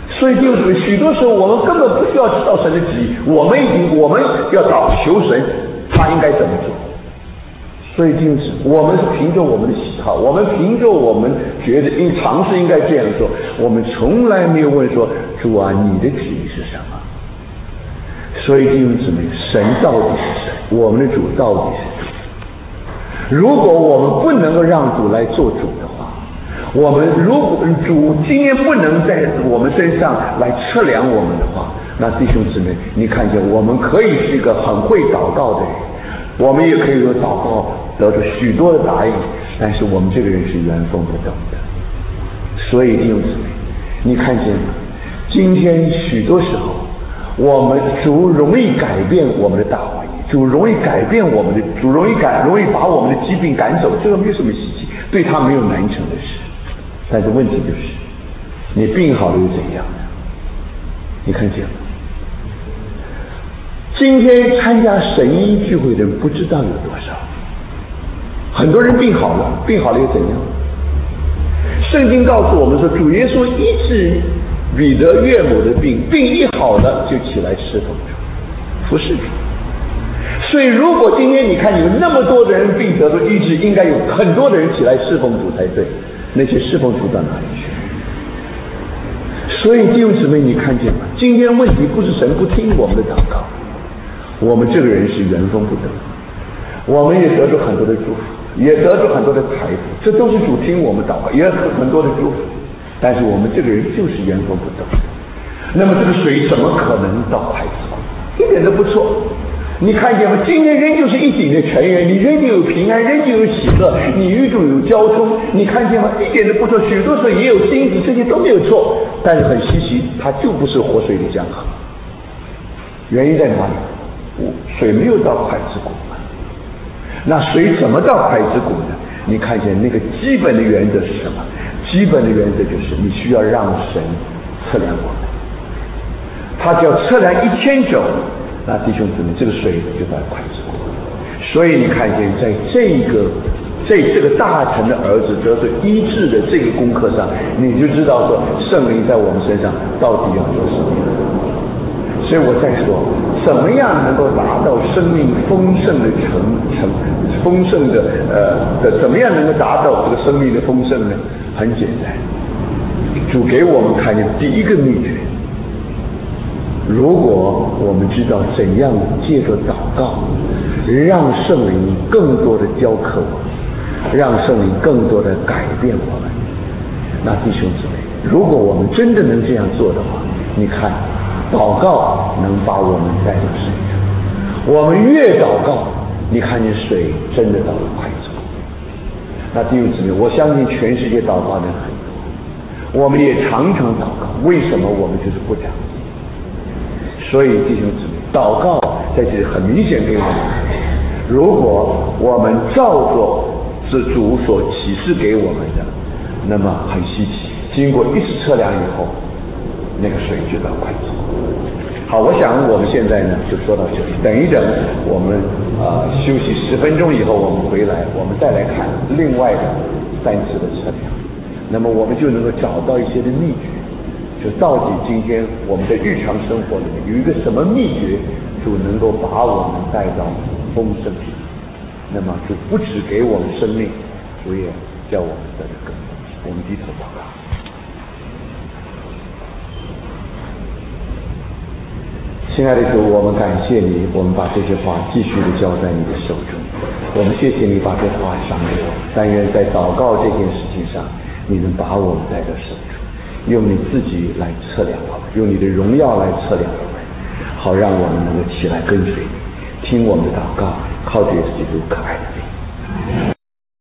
所以就是许多时候我们根本不需要知道神的旨意，我们已经我们要找求神他应该怎么做。所以就是我们是凭着我们的喜好，我们凭着我们觉得应尝试应该这样做，我们从来没有问说主啊你的旨意是什么。所以弟兄姊妹，神到底是谁？我们的主到底是谁？如果我们不能够让主来做主的话，我们如果主今天不能在我们身上来测量我们的话，那弟兄姊妹，你看见我们可以是一个很会祷告的人，我们也可以有祷告得到许多的答应，但是我们这个人是原封不动的。所以弟兄姊妹，你看见吗？今天许多时候我们主容易改变我们的大环境，主容易改变我们的主容易改容易把我们的疾病赶走，这个没有什么稀奇，对他没有难成的事。但是问题就是，你病好了又怎样呢？你看见吗？今天参加神医聚会的人不知道有多少，很多人病好了，病好了又怎样？圣经告诉我们说，主耶稣医治彼得岳母的病，病一好了就起来侍奉主，服侍主。所以如果今天你看有那么多的人病得了医治，应该有很多的人起来侍奉主才对，那些侍奉主到哪里去？所以弟兄姊妹，你看见吗？今天问题不是神不听我们的祷告，我们这个人是原封不动，我们也得到很多的祝福，也得到很多的财富，这都是主听我们祷告，也有很多的祝福，但是我们这个人就是原封不动。那么这个水怎么可能到孩子谷？一点都不错。你看见吗？今天仍旧是一井的泉源，你仍旧有平安，仍旧有喜乐，你与主有交通，你看见吗？一点都不错。许多时候也有金子，这些都没有错，但是很稀奇，它就不是活水的江河。原因在哪里？水没有到孩子谷嘛。那水怎么到孩子谷呢？你看见那个基本的原则是什么？基本的原则就是你需要让神测量我们，他只要测量一千肘，那弟兄姊妹，这个水就到筷子谷。所以你看见在这个在这个大臣的儿子得到医治的这个功课上，你就知道说圣灵在我们身上到底要做什么。所以我再说，怎么样能够达到生命丰盛的成成丰盛的呃的怎么样能够达到这个生命的丰盛呢？很简单，主给我们看见第一个秘诀。如果我们知道怎样借着祷告让圣灵更多的教课我们，让圣灵更多的改变我们，那弟兄姊妹，如果我们真的能这样做的话，你看祷告能把我们带到水上，我们越祷告，你看见水真的到了快走。那弟兄姊妹，我相信全世界祷告的人很多，我们也常常祷告，为什么我们就是不长进？所以弟兄姊妹，祷告在这里很明显给我们看，如果我们照做是主所启示给我们的，那么很稀奇，经过一次测量以后，那个水就到快走。好，我想我们现在呢就说到这里，等一等我们呃休息十分钟以后，我们回来，我们再来看另外的三次的测量，那么我们就能够找到一些的秘诀，就到底今天我们的日常生活里面有一个什么秘诀，主能够把我们带到丰盛里，那么主不只给我们生命，主也叫我们得到更多。我们低头祷告。亲爱的主，我们感谢你，我们把这些话继续的交在你的手中。我们谢谢你把这话赏给我们，但愿在祷告这件事情上，你能把我们带到手中，用你自己来测量我们，用你的荣耀来测量我们，好让我们能够起来跟随你，听我们的祷告，靠着耶稣基督可爱的